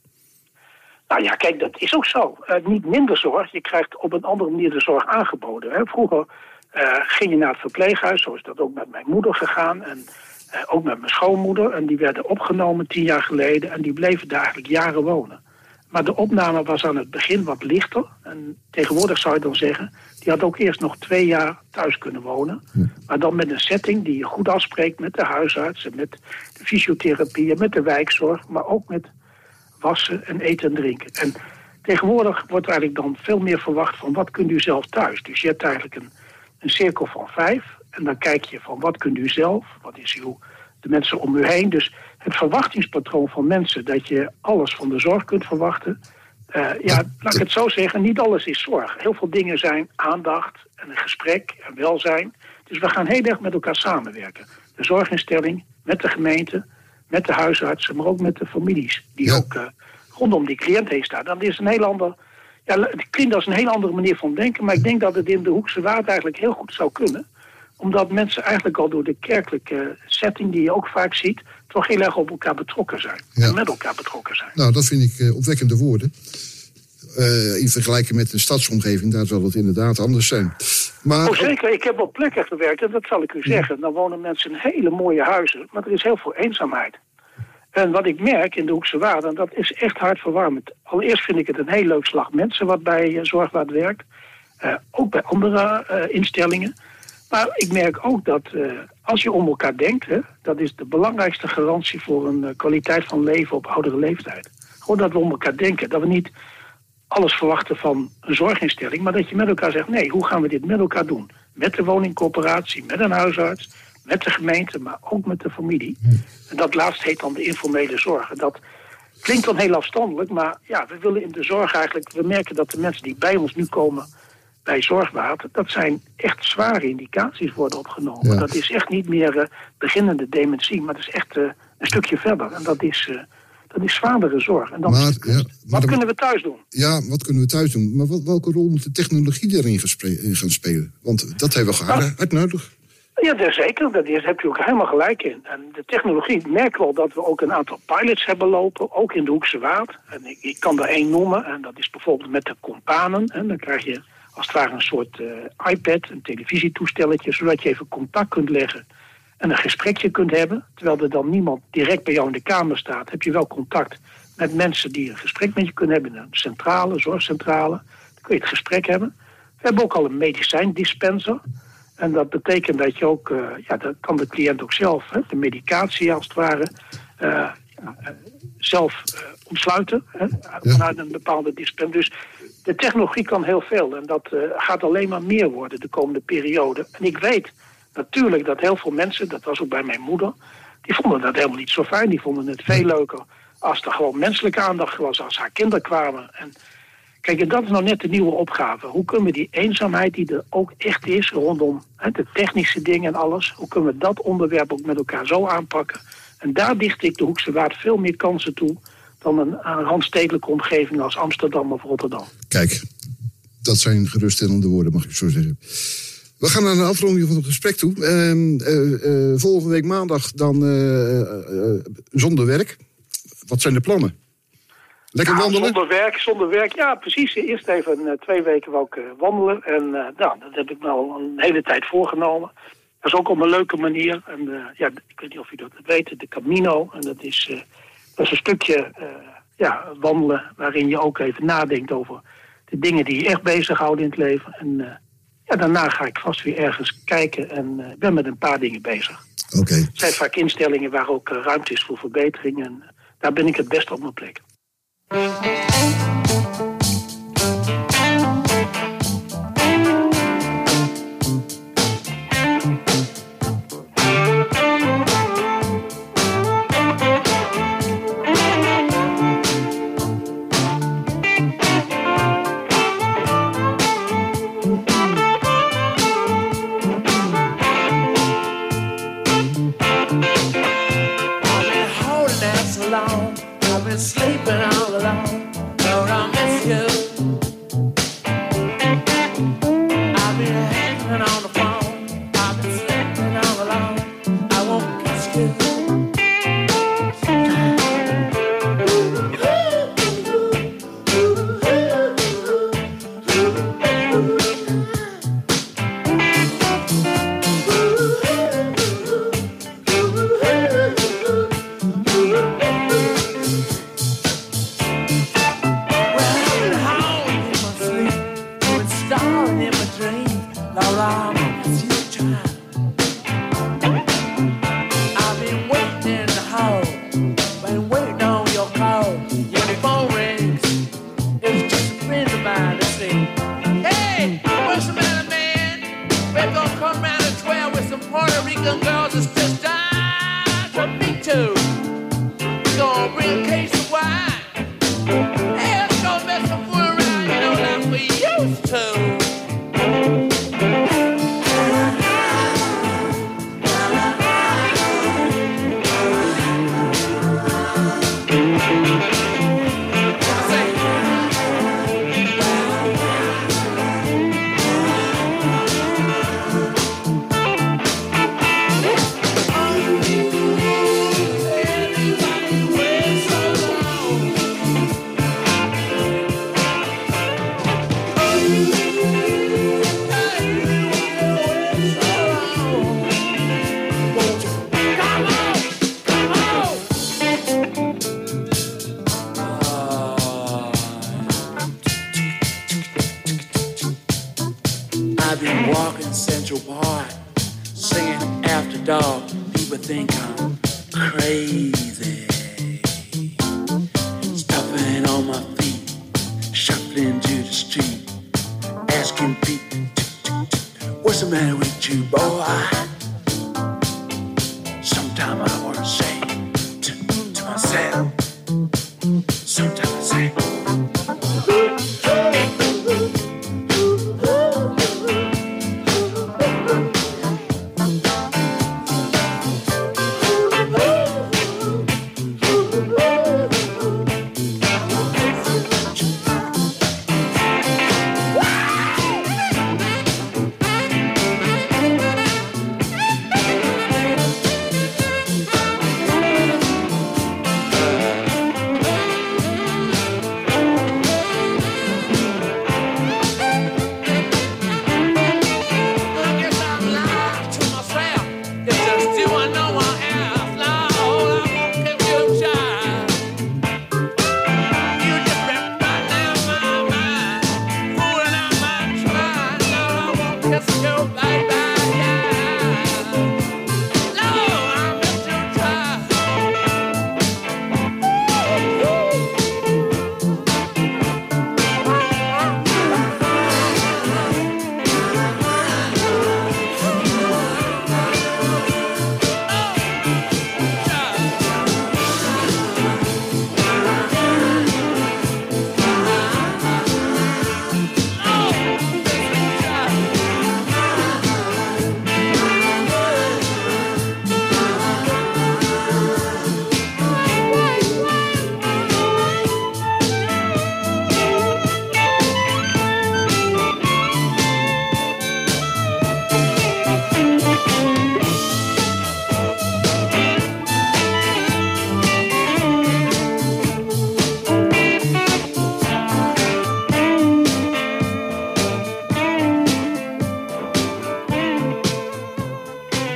Nou ja, kijk, dat is ook zo. Uh, niet minder zorg, je krijgt op een andere manier de zorg aangeboden. Hè. Vroeger uh, ging je naar het verpleeghuis, zo is dat ook met mijn moeder gegaan. En uh, ook met mijn schoonmoeder. En die werden opgenomen tien jaar geleden en die bleven daar eigenlijk jaren wonen. Maar de opname was aan het begin wat lichter. En tegenwoordig zou je dan zeggen, die had ook eerst nog twee jaar thuis kunnen wonen. Ja. Maar dan met een setting die je goed afspreekt met de huisarts, met de fysiotherapie, met de wijkzorg, maar ook met wassen en eten en drinken. En tegenwoordig wordt er eigenlijk dan veel meer verwacht van wat kunt u zelf thuis. Dus je hebt eigenlijk een, een cirkel van vijf. En dan kijk je van wat kunt u zelf, wat is uw, de mensen om u heen. Dus het verwachtingspatroon van mensen dat je alles van de zorg kunt verwachten. Uh, ja, laat ik het zo zeggen, niet alles is zorg. Heel veel dingen zijn aandacht en een gesprek en welzijn. Dus we gaan heel erg met elkaar samenwerken. De zorginstelling met de gemeente, met de huisartsen, maar ook met de families die ja. ook uh, rondom die cliënt heen staan. Dat is een heel ander, ja, het klinkt als een heel andere manier van denken, maar ik denk dat het in de Hoekse Waard eigenlijk heel goed zou kunnen. Omdat mensen eigenlijk al door de kerkelijke setting die je ook vaak ziet, toch heel erg op elkaar betrokken zijn. Ja. En met elkaar betrokken zijn. Nou, dat vind ik uh, opwekkende woorden. Uh, in vergelijking met een stadsomgeving, daar zal het inderdaad anders zijn. Maar oh, zeker. Ik heb op plekken gewerkt en dat zal ik u zeggen. Dan wonen mensen in hele mooie huizen, maar er is heel veel eenzaamheid. En wat ik merk in de Hoekse Waard, en dat is echt hartverwarmend. Allereerst vind ik het een heel leuk slag mensen wat bij uh, Zorgwaard werkt. Uh, ook bij andere uh, instellingen. Maar ik merk ook dat uh, als je om elkaar denkt, hè, dat is de belangrijkste garantie voor een uh, kwaliteit van leven op oudere leeftijd. Gewoon dat we om elkaar denken. Dat we niet alles verwachten van een zorginstelling, maar dat je met elkaar zegt, nee, hoe gaan we dit met elkaar doen? Met de woningcorporatie, met een huisarts, met de gemeente, maar ook met de familie. En dat laatste heet dan de informele zorg. En dat klinkt dan heel afstandelijk, maar ja, we willen in de zorg eigenlijk, we merken dat de mensen die bij ons nu komen bij Zorgwaard, dat zijn echt zware indicaties worden opgenomen. Ja. Dat is echt niet meer uh, beginnende dementie, maar dat is echt uh, een stukje verder. En dat is, uh, dat is zwaardere zorg. En dan maar, is, ja, maar wat dan, kunnen we thuis doen? Ja, wat kunnen we thuis doen? Maar wat, welke rol moet de technologie daarin gespre- gaan spelen? Want dat hebben we hard, hard nodig. Ja, dat zeker. Daar heb je ook helemaal gelijk in. En de technologie merkt wel dat we ook een aantal pilots hebben lopen, ook in de Hoekse Waard. En ik, ik kan er één noemen, en dat is bijvoorbeeld met de Companen. En dan krijg je als het ware een soort uh, iPad, een televisietoestelletje, zodat je even contact kunt leggen en een gesprekje kunt hebben. Terwijl er dan niemand direct bij jou in de kamer staat, heb je wel contact met mensen die een gesprek met je kunnen hebben in een centrale, zorgcentrale. Dan kun je het gesprek hebben. We hebben ook al een medicijndispenser. En dat betekent dat je ook, uh, ja, dat kan de cliënt ook zelf, hè, de medicatie als het ware, uh, ja, uh, zelf uh, omsluiten, hè, vanuit een bepaalde dispenser. Dus de technologie kan heel veel en dat uh, gaat alleen maar meer worden de komende periode. En ik weet natuurlijk dat heel veel mensen, dat was ook bij mijn moeder, die vonden dat helemaal niet zo fijn. Die vonden het veel leuker als er gewoon menselijke aandacht was, als haar kinderen kwamen. En kijk, en dat is nou net de nieuwe opgave. Hoe kunnen we die eenzaamheid die er ook echt is rondom hè, de technische dingen en alles, hoe kunnen we dat onderwerp ook met elkaar zo aanpakken? En daar dicht ik de Hoekse Waard veel meer kansen toe dan een, een randstedelijke omgeving als Amsterdam of Rotterdam. Kijk, dat zijn geruststellende woorden, mag ik zo zeggen. We gaan naar de afronding van het gesprek toe. Uh, uh, uh, volgende week maandag dan uh, uh, zonder werk. Wat zijn de plannen? Lekker ja, wandelen? Zonder werk, zonder werk. Ja, precies. Eerst even uh, twee weken wou ik uh, wandelen. En uh, nou, dat heb ik nou een hele tijd voorgenomen. Dat is ook op een leuke manier. En uh, ja, ik weet niet of u dat weet, de Camino. En dat is, uh, dat is een stukje uh, ja, wandelen waarin je ook even nadenkt over de dingen die je echt bezighouden in het leven. En uh, ja, daarna ga ik vast weer ergens kijken en uh, ben met een paar dingen bezig. Oké. Okay. Het zijn vaak instellingen waar ook uh, ruimte is voor verbetering. En uh, daar ben ik het best op mijn plek. Sleeping all alone, Lord, I miss you. I've been hanging on the phone, I've been sleeping all alone, I won't kiss you.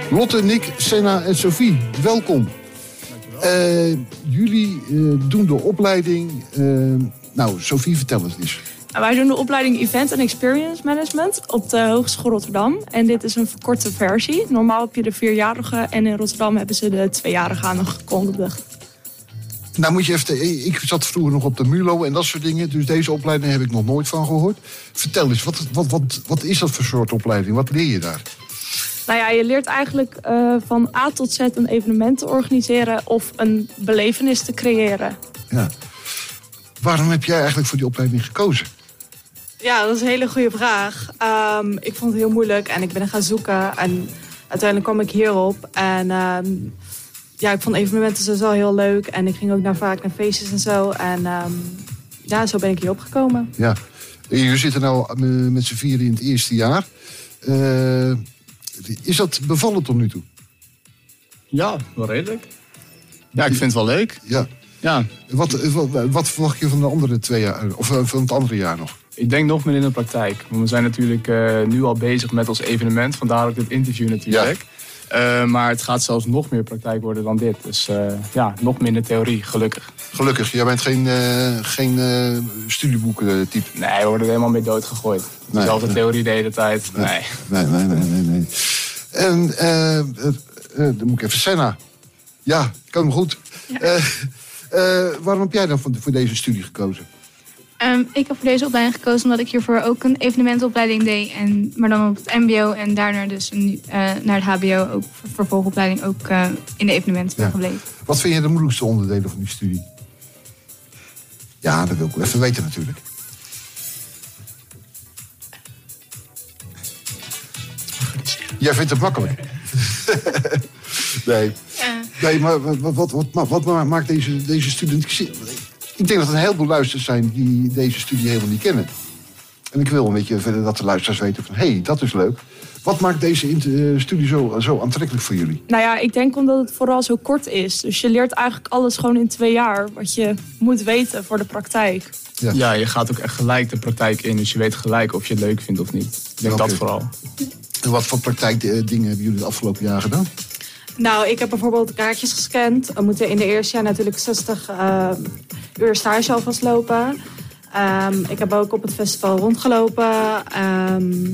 Lotte, Nick, Senna en Sophie, welkom. Uh, jullie uh, doen de opleiding... Uh, nou, Sophie, vertel het eens. Wij doen de opleiding Event and Experience Management op de Hogeschool Rotterdam. En dit is een verkorte versie. Normaal heb je de vierjarige en in Rotterdam hebben ze de tweejarige aan nog gekondigd. Nou moet je even... Ik zat vroeger nog op de MULO en dat soort dingen. Dus deze opleiding heb ik nog nooit van gehoord. Vertel eens, wat, wat, wat, wat is dat voor soort opleiding? Wat leer je daar? Nou ja, je leert eigenlijk uh, van A tot Z een evenement te organiseren of een belevenis te creëren. Ja. Waarom heb jij eigenlijk voor die opleiding gekozen? Ja, dat is een hele goede vraag. Um, ik vond het heel moeilijk en ik ben er gaan zoeken. En uiteindelijk kwam ik hierop. En um, ja, ik vond evenementen sowieso heel leuk. En ik ging ook naar, vaak naar feestjes en zo. En um, ja, zo ben ik hierop gekomen. Ja, jullie zitten nou met z'n vieren in het eerste jaar. Uh, is dat bevallen tot nu toe? Ja, wel redelijk. Ja, ik vind het wel leuk. Ja. Ja. Wat, wat, wat verwacht je van de andere twee jaar, of van het andere jaar nog? Ik denk nog meer in de praktijk. Want we zijn natuurlijk uh, nu al bezig met ons evenement. Vandaar ook dit interview natuurlijk. Ja. Uh, maar het gaat zelfs nog meer praktijk worden dan dit. Dus uh, ja, nog minder theorie, gelukkig. Gelukkig, jij bent geen, uh, geen uh, studieboeken type. Nee, we worden er helemaal mee doodgegooid. Nee, Dezelfde nee. theorie de hele tijd. Nee. Nee, nee, nee, nee. nee. En uh, uh, uh, dan moet ik even Senna. Ja, kan me goed. Ja. Uh, uh, waarom heb jij dan voor, voor deze studie gekozen? Um, ik heb voor deze opleiding gekozen omdat ik hiervoor ook een evenementopleiding deed. En, maar dan op het mbo en daarna dus een, uh, naar het hbo, ook voor vervolgopleiding, ook uh, in de evenementen ben ja. gebleven. Wat vind je de moeilijkste onderdelen van die studie? Ja, dat wil ik wel even weten natuurlijk. Jij vindt het makkelijk? nee. Uh. Nee, maar wat, wat, wat, wat, wat maakt deze, deze student... Ik denk dat er een heleboel luisteraars zijn die deze studie helemaal niet kennen. En ik wil een beetje verder dat de luisteraars weten van... hé, hey, dat is leuk. Wat maakt deze studie zo, zo aantrekkelijk voor jullie? Nou ja, ik denk omdat het vooral zo kort is. Dus je leert eigenlijk alles gewoon in twee jaar... wat je moet weten voor de praktijk. Ja, ja je gaat ook echt gelijk de praktijk in. Dus je weet gelijk of je het leuk vindt of niet. Ik denk okay. dat vooral. En wat voor praktijkdingen hebben jullie de afgelopen jaar gedaan? Nou, ik heb bijvoorbeeld kaartjes gescand. We moeten in de eerste jaar natuurlijk zestig uh, uur stage alvast lopen. Um, ik heb ook op het festival rondgelopen. Um,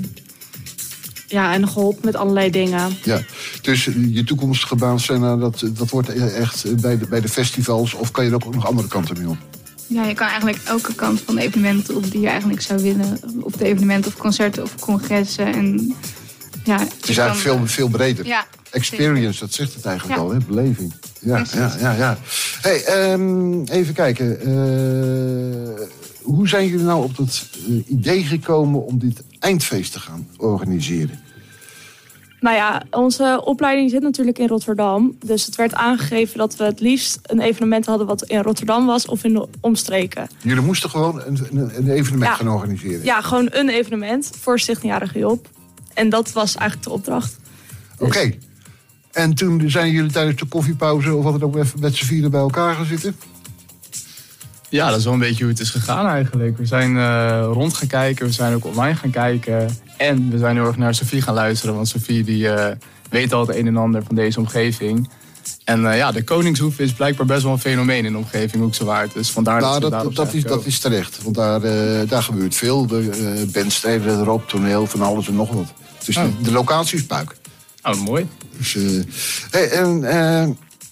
ja, en geholpen met allerlei dingen. Ja, dus je toekomstige baan, Senna, dat, dat wordt echt bij de, bij de festivals... of kan je er ook nog andere kanten mee op? Ja, je kan eigenlijk elke kant van de evenementen op die je eigenlijk zou willen. Op de evenementen of concerten of congressen. En, ja, het is eigenlijk veel, veel breder. Ja. Experience, dat zegt het eigenlijk ja. al, hè? Beleving. Ja, ja, ja, ja. Hey, um, even kijken. Uh, hoe zijn jullie nou op het uh, idee gekomen om dit eindfeest te gaan organiseren? Nou ja, onze opleiding zit natuurlijk in Rotterdam. Dus het werd aangegeven dat we het liefst een evenement hadden wat in Rotterdam was of in de omstreken. Jullie moesten gewoon een, een, een evenement ja. gaan organiseren? Ja, gewoon een evenement voor Stichting Jarige Job. En dat was eigenlijk de opdracht. Dus... Oké. Okay. En toen zijn jullie tijdens de koffiepauze of wat het ook even met z'n vieren bij elkaar gaan zitten? Ja, dat is wel een beetje hoe het is gegaan eigenlijk. We zijn uh, rond gaan kijken, we zijn ook online gaan kijken. En we zijn heel erg naar Sophie gaan luisteren. Want Sophie die, uh, weet al het een en ander van deze omgeving. En uh, ja, de Koningshoeve is blijkbaar best wel een fenomeen in de omgeving Hoeksewaard. Dus vandaar nou, dat, dat, dat, is, dat is terecht. Want daar, uh, daar gebeurt veel. De uh, bandsteden erop, toneel, van alles en nog wat. Dus oh. de, de locatie is puik. Oh, mooi. Dus, uh, hey, en, uh,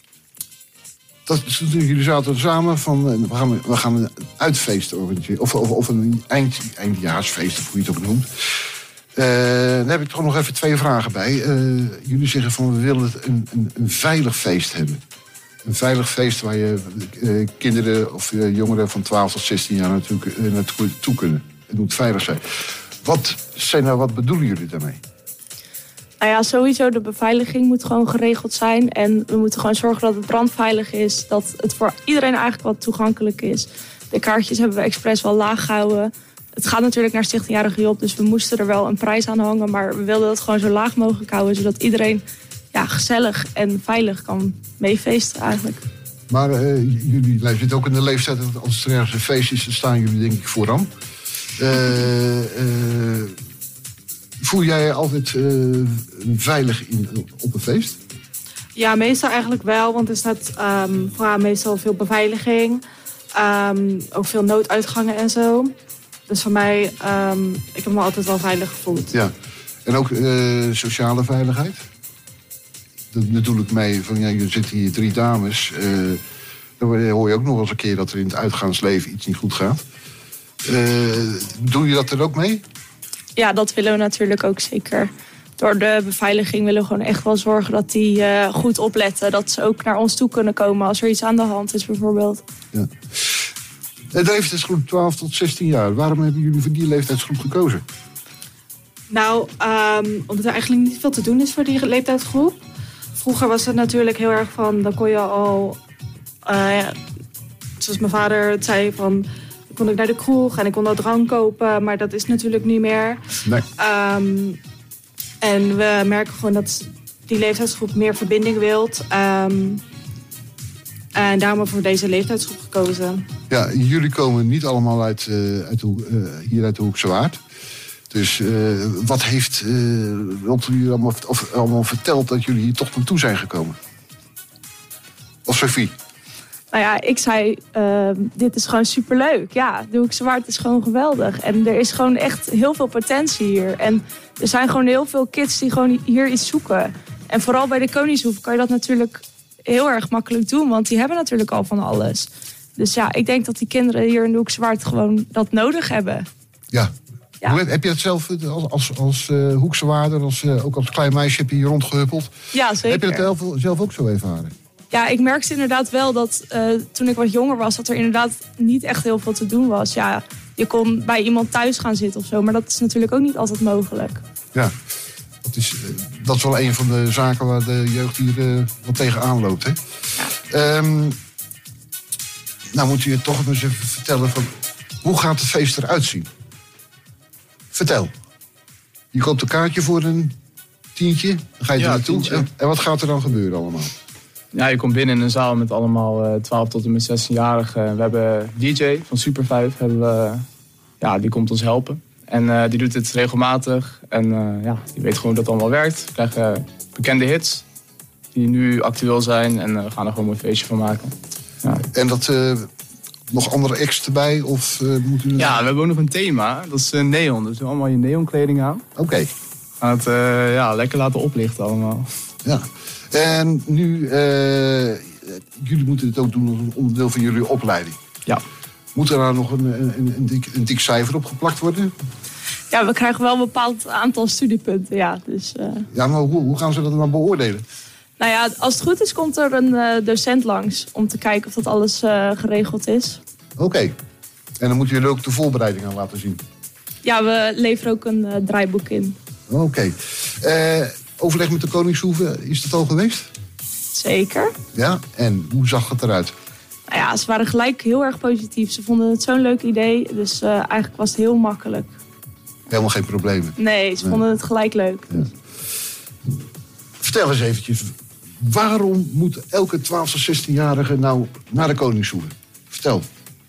dat is natuurlijk, jullie zaten samen van, uh, we, gaan, we gaan een uitfeest organiseren. Of, of, of een eind, eindjaarsfeest, of hoe je het ook noemt. Uh, daar heb ik toch nog even twee vragen bij. Uh, jullie zeggen van, we willen een, een, een veilig feest hebben. Een veilig feest waar je uh, kinderen of uh, jongeren van twaalf tot zestien jaar natuurlijk uh, naartoe kunnen. Het moet veilig zijn. Wat, Senna, wat bedoelen jullie daarmee? Nou ja, sowieso de beveiliging moet gewoon geregeld zijn. En we moeten gewoon zorgen dat het brandveilig is. Dat het voor iedereen eigenlijk wat toegankelijk is. De kaartjes hebben we expres wel laag gehouden. Het gaat natuurlijk naar Stichting Jarige Job, dus we moesten er wel een prijs aan hangen. Maar we wilden het gewoon zo laag mogelijk houden, zodat iedereen ja, gezellig en veilig kan meefeesten eigenlijk. Maar uh, jullie zitten ook in de leeftijd dat als er ergens een feest is, dan staan jullie denk ik vooraan. Uh, uh, Voel jij je altijd uh, veilig in, op een feest? Ja, meestal eigenlijk wel, want er staat um, vooral meestal veel beveiliging. Um, ook veel nooduitgangen en zo. Dus voor mij, um, ik heb me altijd wel veilig gevoeld. Ja, en ook uh, sociale veiligheid? Dat bedoel ik mee, van ja, je zitten hier drie dames. Uh, dan hoor je ook nog wel eens een keer dat er in het uitgaansleven iets niet goed gaat. Uh, doe je dat er ook mee? Ja, dat willen we natuurlijk ook zeker. Door de beveiliging willen we gewoon echt wel zorgen dat die uh, goed opletten. Dat ze ook naar ons toe kunnen komen als er iets aan de hand is bijvoorbeeld. Ja. De leeftijdsgroep twaalf tot zestien jaar. Waarom hebben jullie voor die leeftijdsgroep gekozen? Nou, um, omdat er eigenlijk niet veel te doen is voor die leeftijdsgroep. Vroeger was het natuurlijk heel erg van, dan kon je al, uh, ja, zoals mijn vader het zei, van, dan kon ik naar de kroeg en ik kon al drank kopen, maar dat is natuurlijk niet meer. Nee. Um, en we merken gewoon dat die leeftijdsgroep meer verbinding wilt. Um, en daarom hebben we voor deze leeftijdsgroep gekozen. Ja, jullie komen niet allemaal uit, uh, uit de, uh, hier uit de Hoekse Waard. Dus uh, wat heeft uh, jullie allemaal, of, allemaal verteld dat jullie hier toch naartoe zijn gekomen? Of Sophie? Nou ja, ik zei, uh, dit is gewoon superleuk. Ja, de Hoekse Waard is gewoon geweldig. En er is gewoon echt heel veel potentie hier. En er zijn gewoon heel veel kids die gewoon hier iets zoeken. En vooral bij de Koningshoeve kan je dat natuurlijk heel erg makkelijk doen. Want die hebben natuurlijk al van alles. Dus ja, ik denk dat die kinderen hier in de Hoekse Waard gewoon dat nodig hebben. Ja. Ja. Hoe, heb je het zelf als, als, als uh, Hoekse Waarder, als, uh, ook als klein meisje heb je hier rondgehuppeld? Ja, zeker. Heb je dat zelf, zelf ook zo ervaren? Ja, ik merkte inderdaad wel dat uh, toen ik wat jonger was, dat er inderdaad niet echt heel veel te doen was. Ja, je kon bij iemand thuis gaan zitten of zo, maar dat is natuurlijk ook niet altijd mogelijk. Ja, dat is, dat is wel een van de zaken waar de jeugd hier uh, wat tegenaan loopt. Hè? Ja. Um, nou moet je toch eens even vertellen van, hoe gaat het feest eruit zien? Vertel. Je koopt een kaartje voor een tientje, dan ga je ja, er naartoe. En, en wat gaat er dan gebeuren allemaal? Ja, je komt binnen in een zaal met allemaal uh, twaalf tot en met zestienjarigen. We hebben D J van Super vijf, hebben we, ja, die komt ons helpen. En uh, die doet dit regelmatig. En uh, ja, die weet gewoon dat het allemaal werkt. We krijgen uh, bekende hits die nu actueel zijn. En uh, we gaan er gewoon een feestje van maken. Ja. En dat... Uh... Nog andere acts erbij? Of, uh, moet u... Ja, we hebben ook nog een thema. Dat is uh, neon. Dus we hebben allemaal je neonkleding aan. Oké. Okay. We gaan het uh, ja, lekker laten oplichten allemaal. Ja. En nu, uh, jullie moeten het ook doen als een onderdeel van jullie opleiding. Ja. Moet er nou nog een, een, een, dik, een dik cijfer op geplakt worden? Ja, we krijgen wel een bepaald aantal studiepunten, ja. Dus, uh... Ja, maar hoe, hoe gaan ze dat dan beoordelen? Nou ja, als het goed is, komt er een uh, docent langs om te kijken of dat alles uh, geregeld is. Oké. Okay. En dan moeten jullie ook de voorbereiding aan laten zien? Ja, we leveren ook een uh, draaiboek in. Oké. Okay. Uh, overleg met de Koningshoeve, is dat al geweest? Zeker. Ja, en hoe zag het eruit? Nou ja, ze waren gelijk heel erg positief. Ze vonden het zo'n leuk idee, dus uh, eigenlijk was het heel makkelijk. Helemaal geen problemen? Nee, ze nee. vonden het gelijk leuk. Ja. Vertel eens eventjes, waarom moet elke twaalf tot zestienjarige nou naar de Koningshoeve? Vertel.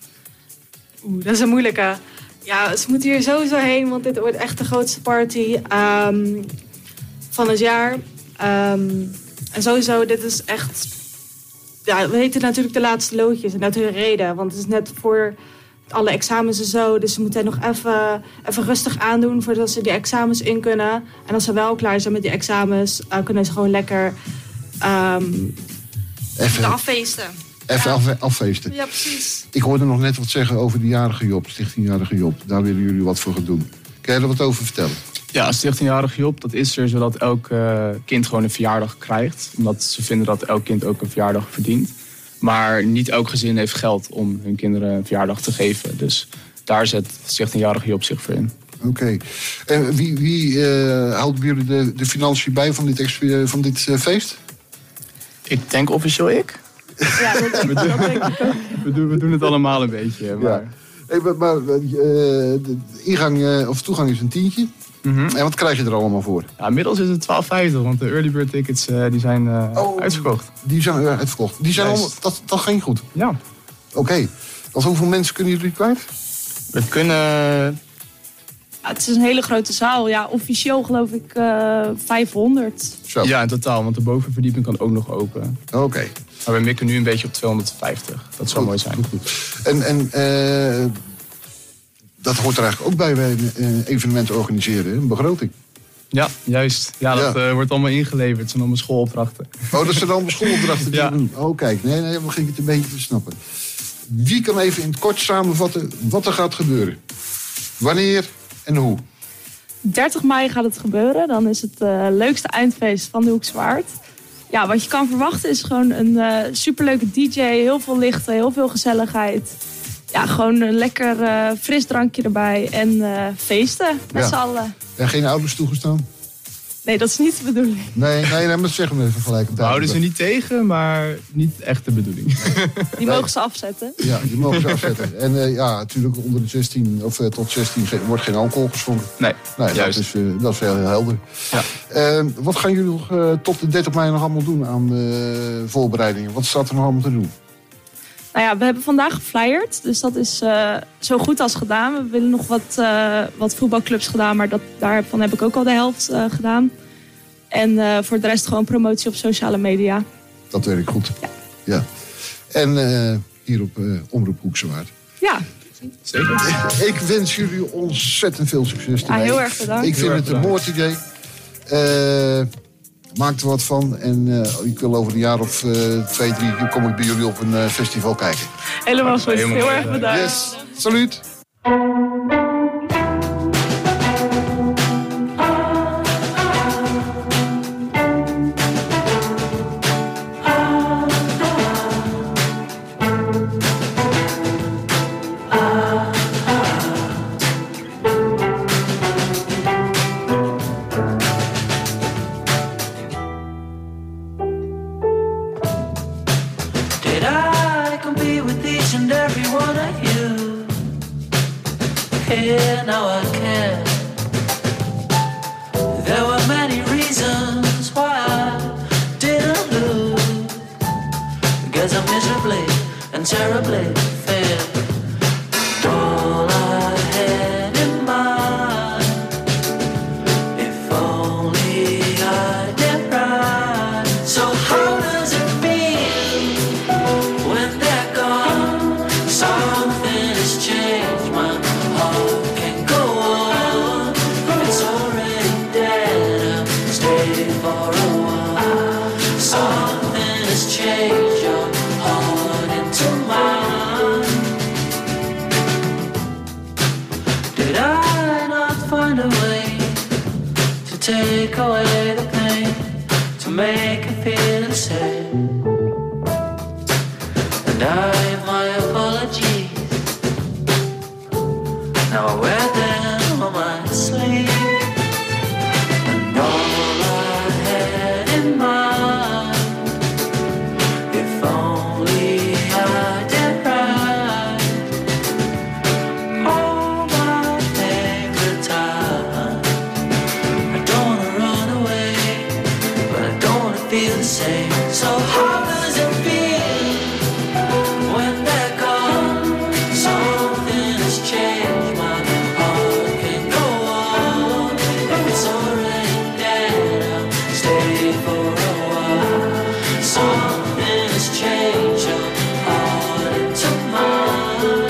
Oeh, dat is een moeilijke. Ja, ze moeten hier sowieso heen, want dit wordt echt de grootste party um, van het jaar. Um, en sowieso, dit is echt... Ja, we heten natuurlijk de laatste loodjes en dat is een reden. Want het is net voor alle examens en zo. Dus ze moeten nog even, even rustig aandoen voordat ze die examens in kunnen. En als ze wel klaar zijn met die examens, uh, kunnen ze gewoon lekker um, even affeesten. Even ja. af, affeesten. Ja, precies. Ik hoorde nog net wat zeggen over de jarige Job, stichtingjarige Job. Daar willen jullie wat voor gaan doen. Kan je er wat over vertellen? Ja, stichtingjarige Job, dat is er zodat elk uh, kind gewoon een verjaardag krijgt. Omdat ze vinden dat elk kind ook een verjaardag verdient. Maar niet elk gezin heeft geld om hun kinderen een verjaardag te geven. Dus daar zet stichtingjarige Job zich voor in. Oké. Okay. En wie, wie uh, houdt bij jullie de, de financiën bij van dit, van dit uh, feest? Ik denk officieel ik. Ja, dat denk, we, doen, dat denk ik ook. We doen, we doen het allemaal een beetje. Maar, ja. hey, maar, maar uh, de ingang uh, of toegang is een tientje. Mm-hmm. En wat krijg je er allemaal voor? Ja, inmiddels is het twaalf vijftig, want de early bird tickets uh, die zijn uh, oh, uitverkocht. Die zijn uh, uitverkocht. Die zijn allemaal, dat, dat ging goed? Ja. Oké. Okay. Hoeveel mensen kunnen jullie kwijt? We kunnen Ja, het is een hele grote zaal. Ja, officieel geloof ik uh, vijfhonderd. Zo. Ja, in totaal, want de bovenverdieping kan ook nog open. Oké. Okay. Maar we mikken nu een beetje op tweehonderdvijftig. Dat zou goed, mooi zijn. Goed, goed. En, en uh, dat hoort er eigenlijk ook bij bij een uh, evenement organiseren, een begroting. Ja, juist. Ja, dat ja. Uh, wordt allemaal ingeleverd. Het zijn allemaal schoolopdrachten. Oh, dat zijn allemaal schoolopdrachten die ja. we doen. Oh, kijk. Nee, nee, dan begin ik het een beetje te snappen. Wie kan even in het kort samenvatten wat er gaat gebeuren? Wanneer en hoe? dertig mei gaat het gebeuren. Dan is het uh, leukste eindfeest van de Hoekse Waard. Ja, wat je kan verwachten is gewoon een uh, superleuke D J. Heel veel lichten, heel veel gezelligheid. Ja, gewoon een lekker uh, fris drankje erbij. En uh, feesten met ja. z'n allen. En geen ouders toegestaan? Nee, dat is niet de bedoeling. Nee, nee, nee maar zeggen we even gelijk. We houden ze niet tegen, maar niet echt de bedoeling. Die mogen ze afzetten. Ja, die mogen ze afzetten. En uh, ja, natuurlijk onder de zestien of uh, tot zestien wordt geen alcohol geschonken. Nee, nee juist. Dat is, uh, dat is heel, heel helder. Ja. Uh, wat gaan jullie nog, uh, tot de dertig mei nog allemaal doen aan uh, voorbereidingen? Wat staat er nog allemaal te doen? Nou ja, we hebben vandaag geflyerd, dus dat is uh, zo goed als gedaan. We willen nog wat, uh, wat voetbalclubs gedaan, maar dat, daarvan heb ik ook al de helft uh, gedaan. En uh, voor de rest gewoon promotie op sociale media. Dat werkt goed. Ja. ja. En uh, hier op uh, Omroep Hoekse Waard. Ja. Zeker. Ik, ik wens jullie ontzettend veel succes. Ja, heel erg bedankt. Ik vind heel het een mooi idee. Uh, Maak er wat van en uh, ik wil over een jaar of uh, twee, drie kom ik bij jullie op een uh, festival kijken. Helemaal goed, heel, heel erg bedankt. Yes, salut. care, now I care. There were many reasons why I didn't lose. Guess I'm miserably and terribly fair. All I had in mind, if only I did right. So how does it feel when they're gone? Something has changed, my heart can't go on. It's already dead, I'll stay for a while. Something has changed your heart into mine. Did I not find a way to take away the pain, to make it feel the same? And I have my apologies, now I wear them on my sleeve. And all I had in mind, if only I did right. All my favorite time, I don't wanna run away, but I don't wanna feel the same. So how does it feel when they're gone? Something has changed, my heart can't go on. If it's already dead, I'll stay for a while. Something has changed your heart into mine.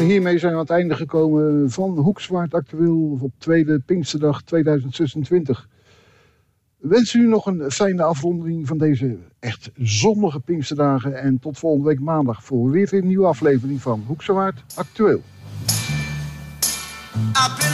hiermee zijn we aan het einde gekomen van Hoekzwaard Actueel op tweede Pinksterdag tweeduizend zesentwintig. We wensen u nog een fijne afronding van deze echt zonnige Pinksterdagen. En tot volgende week maandag voor weer een nieuwe aflevering van Hoekzwaard Actueel.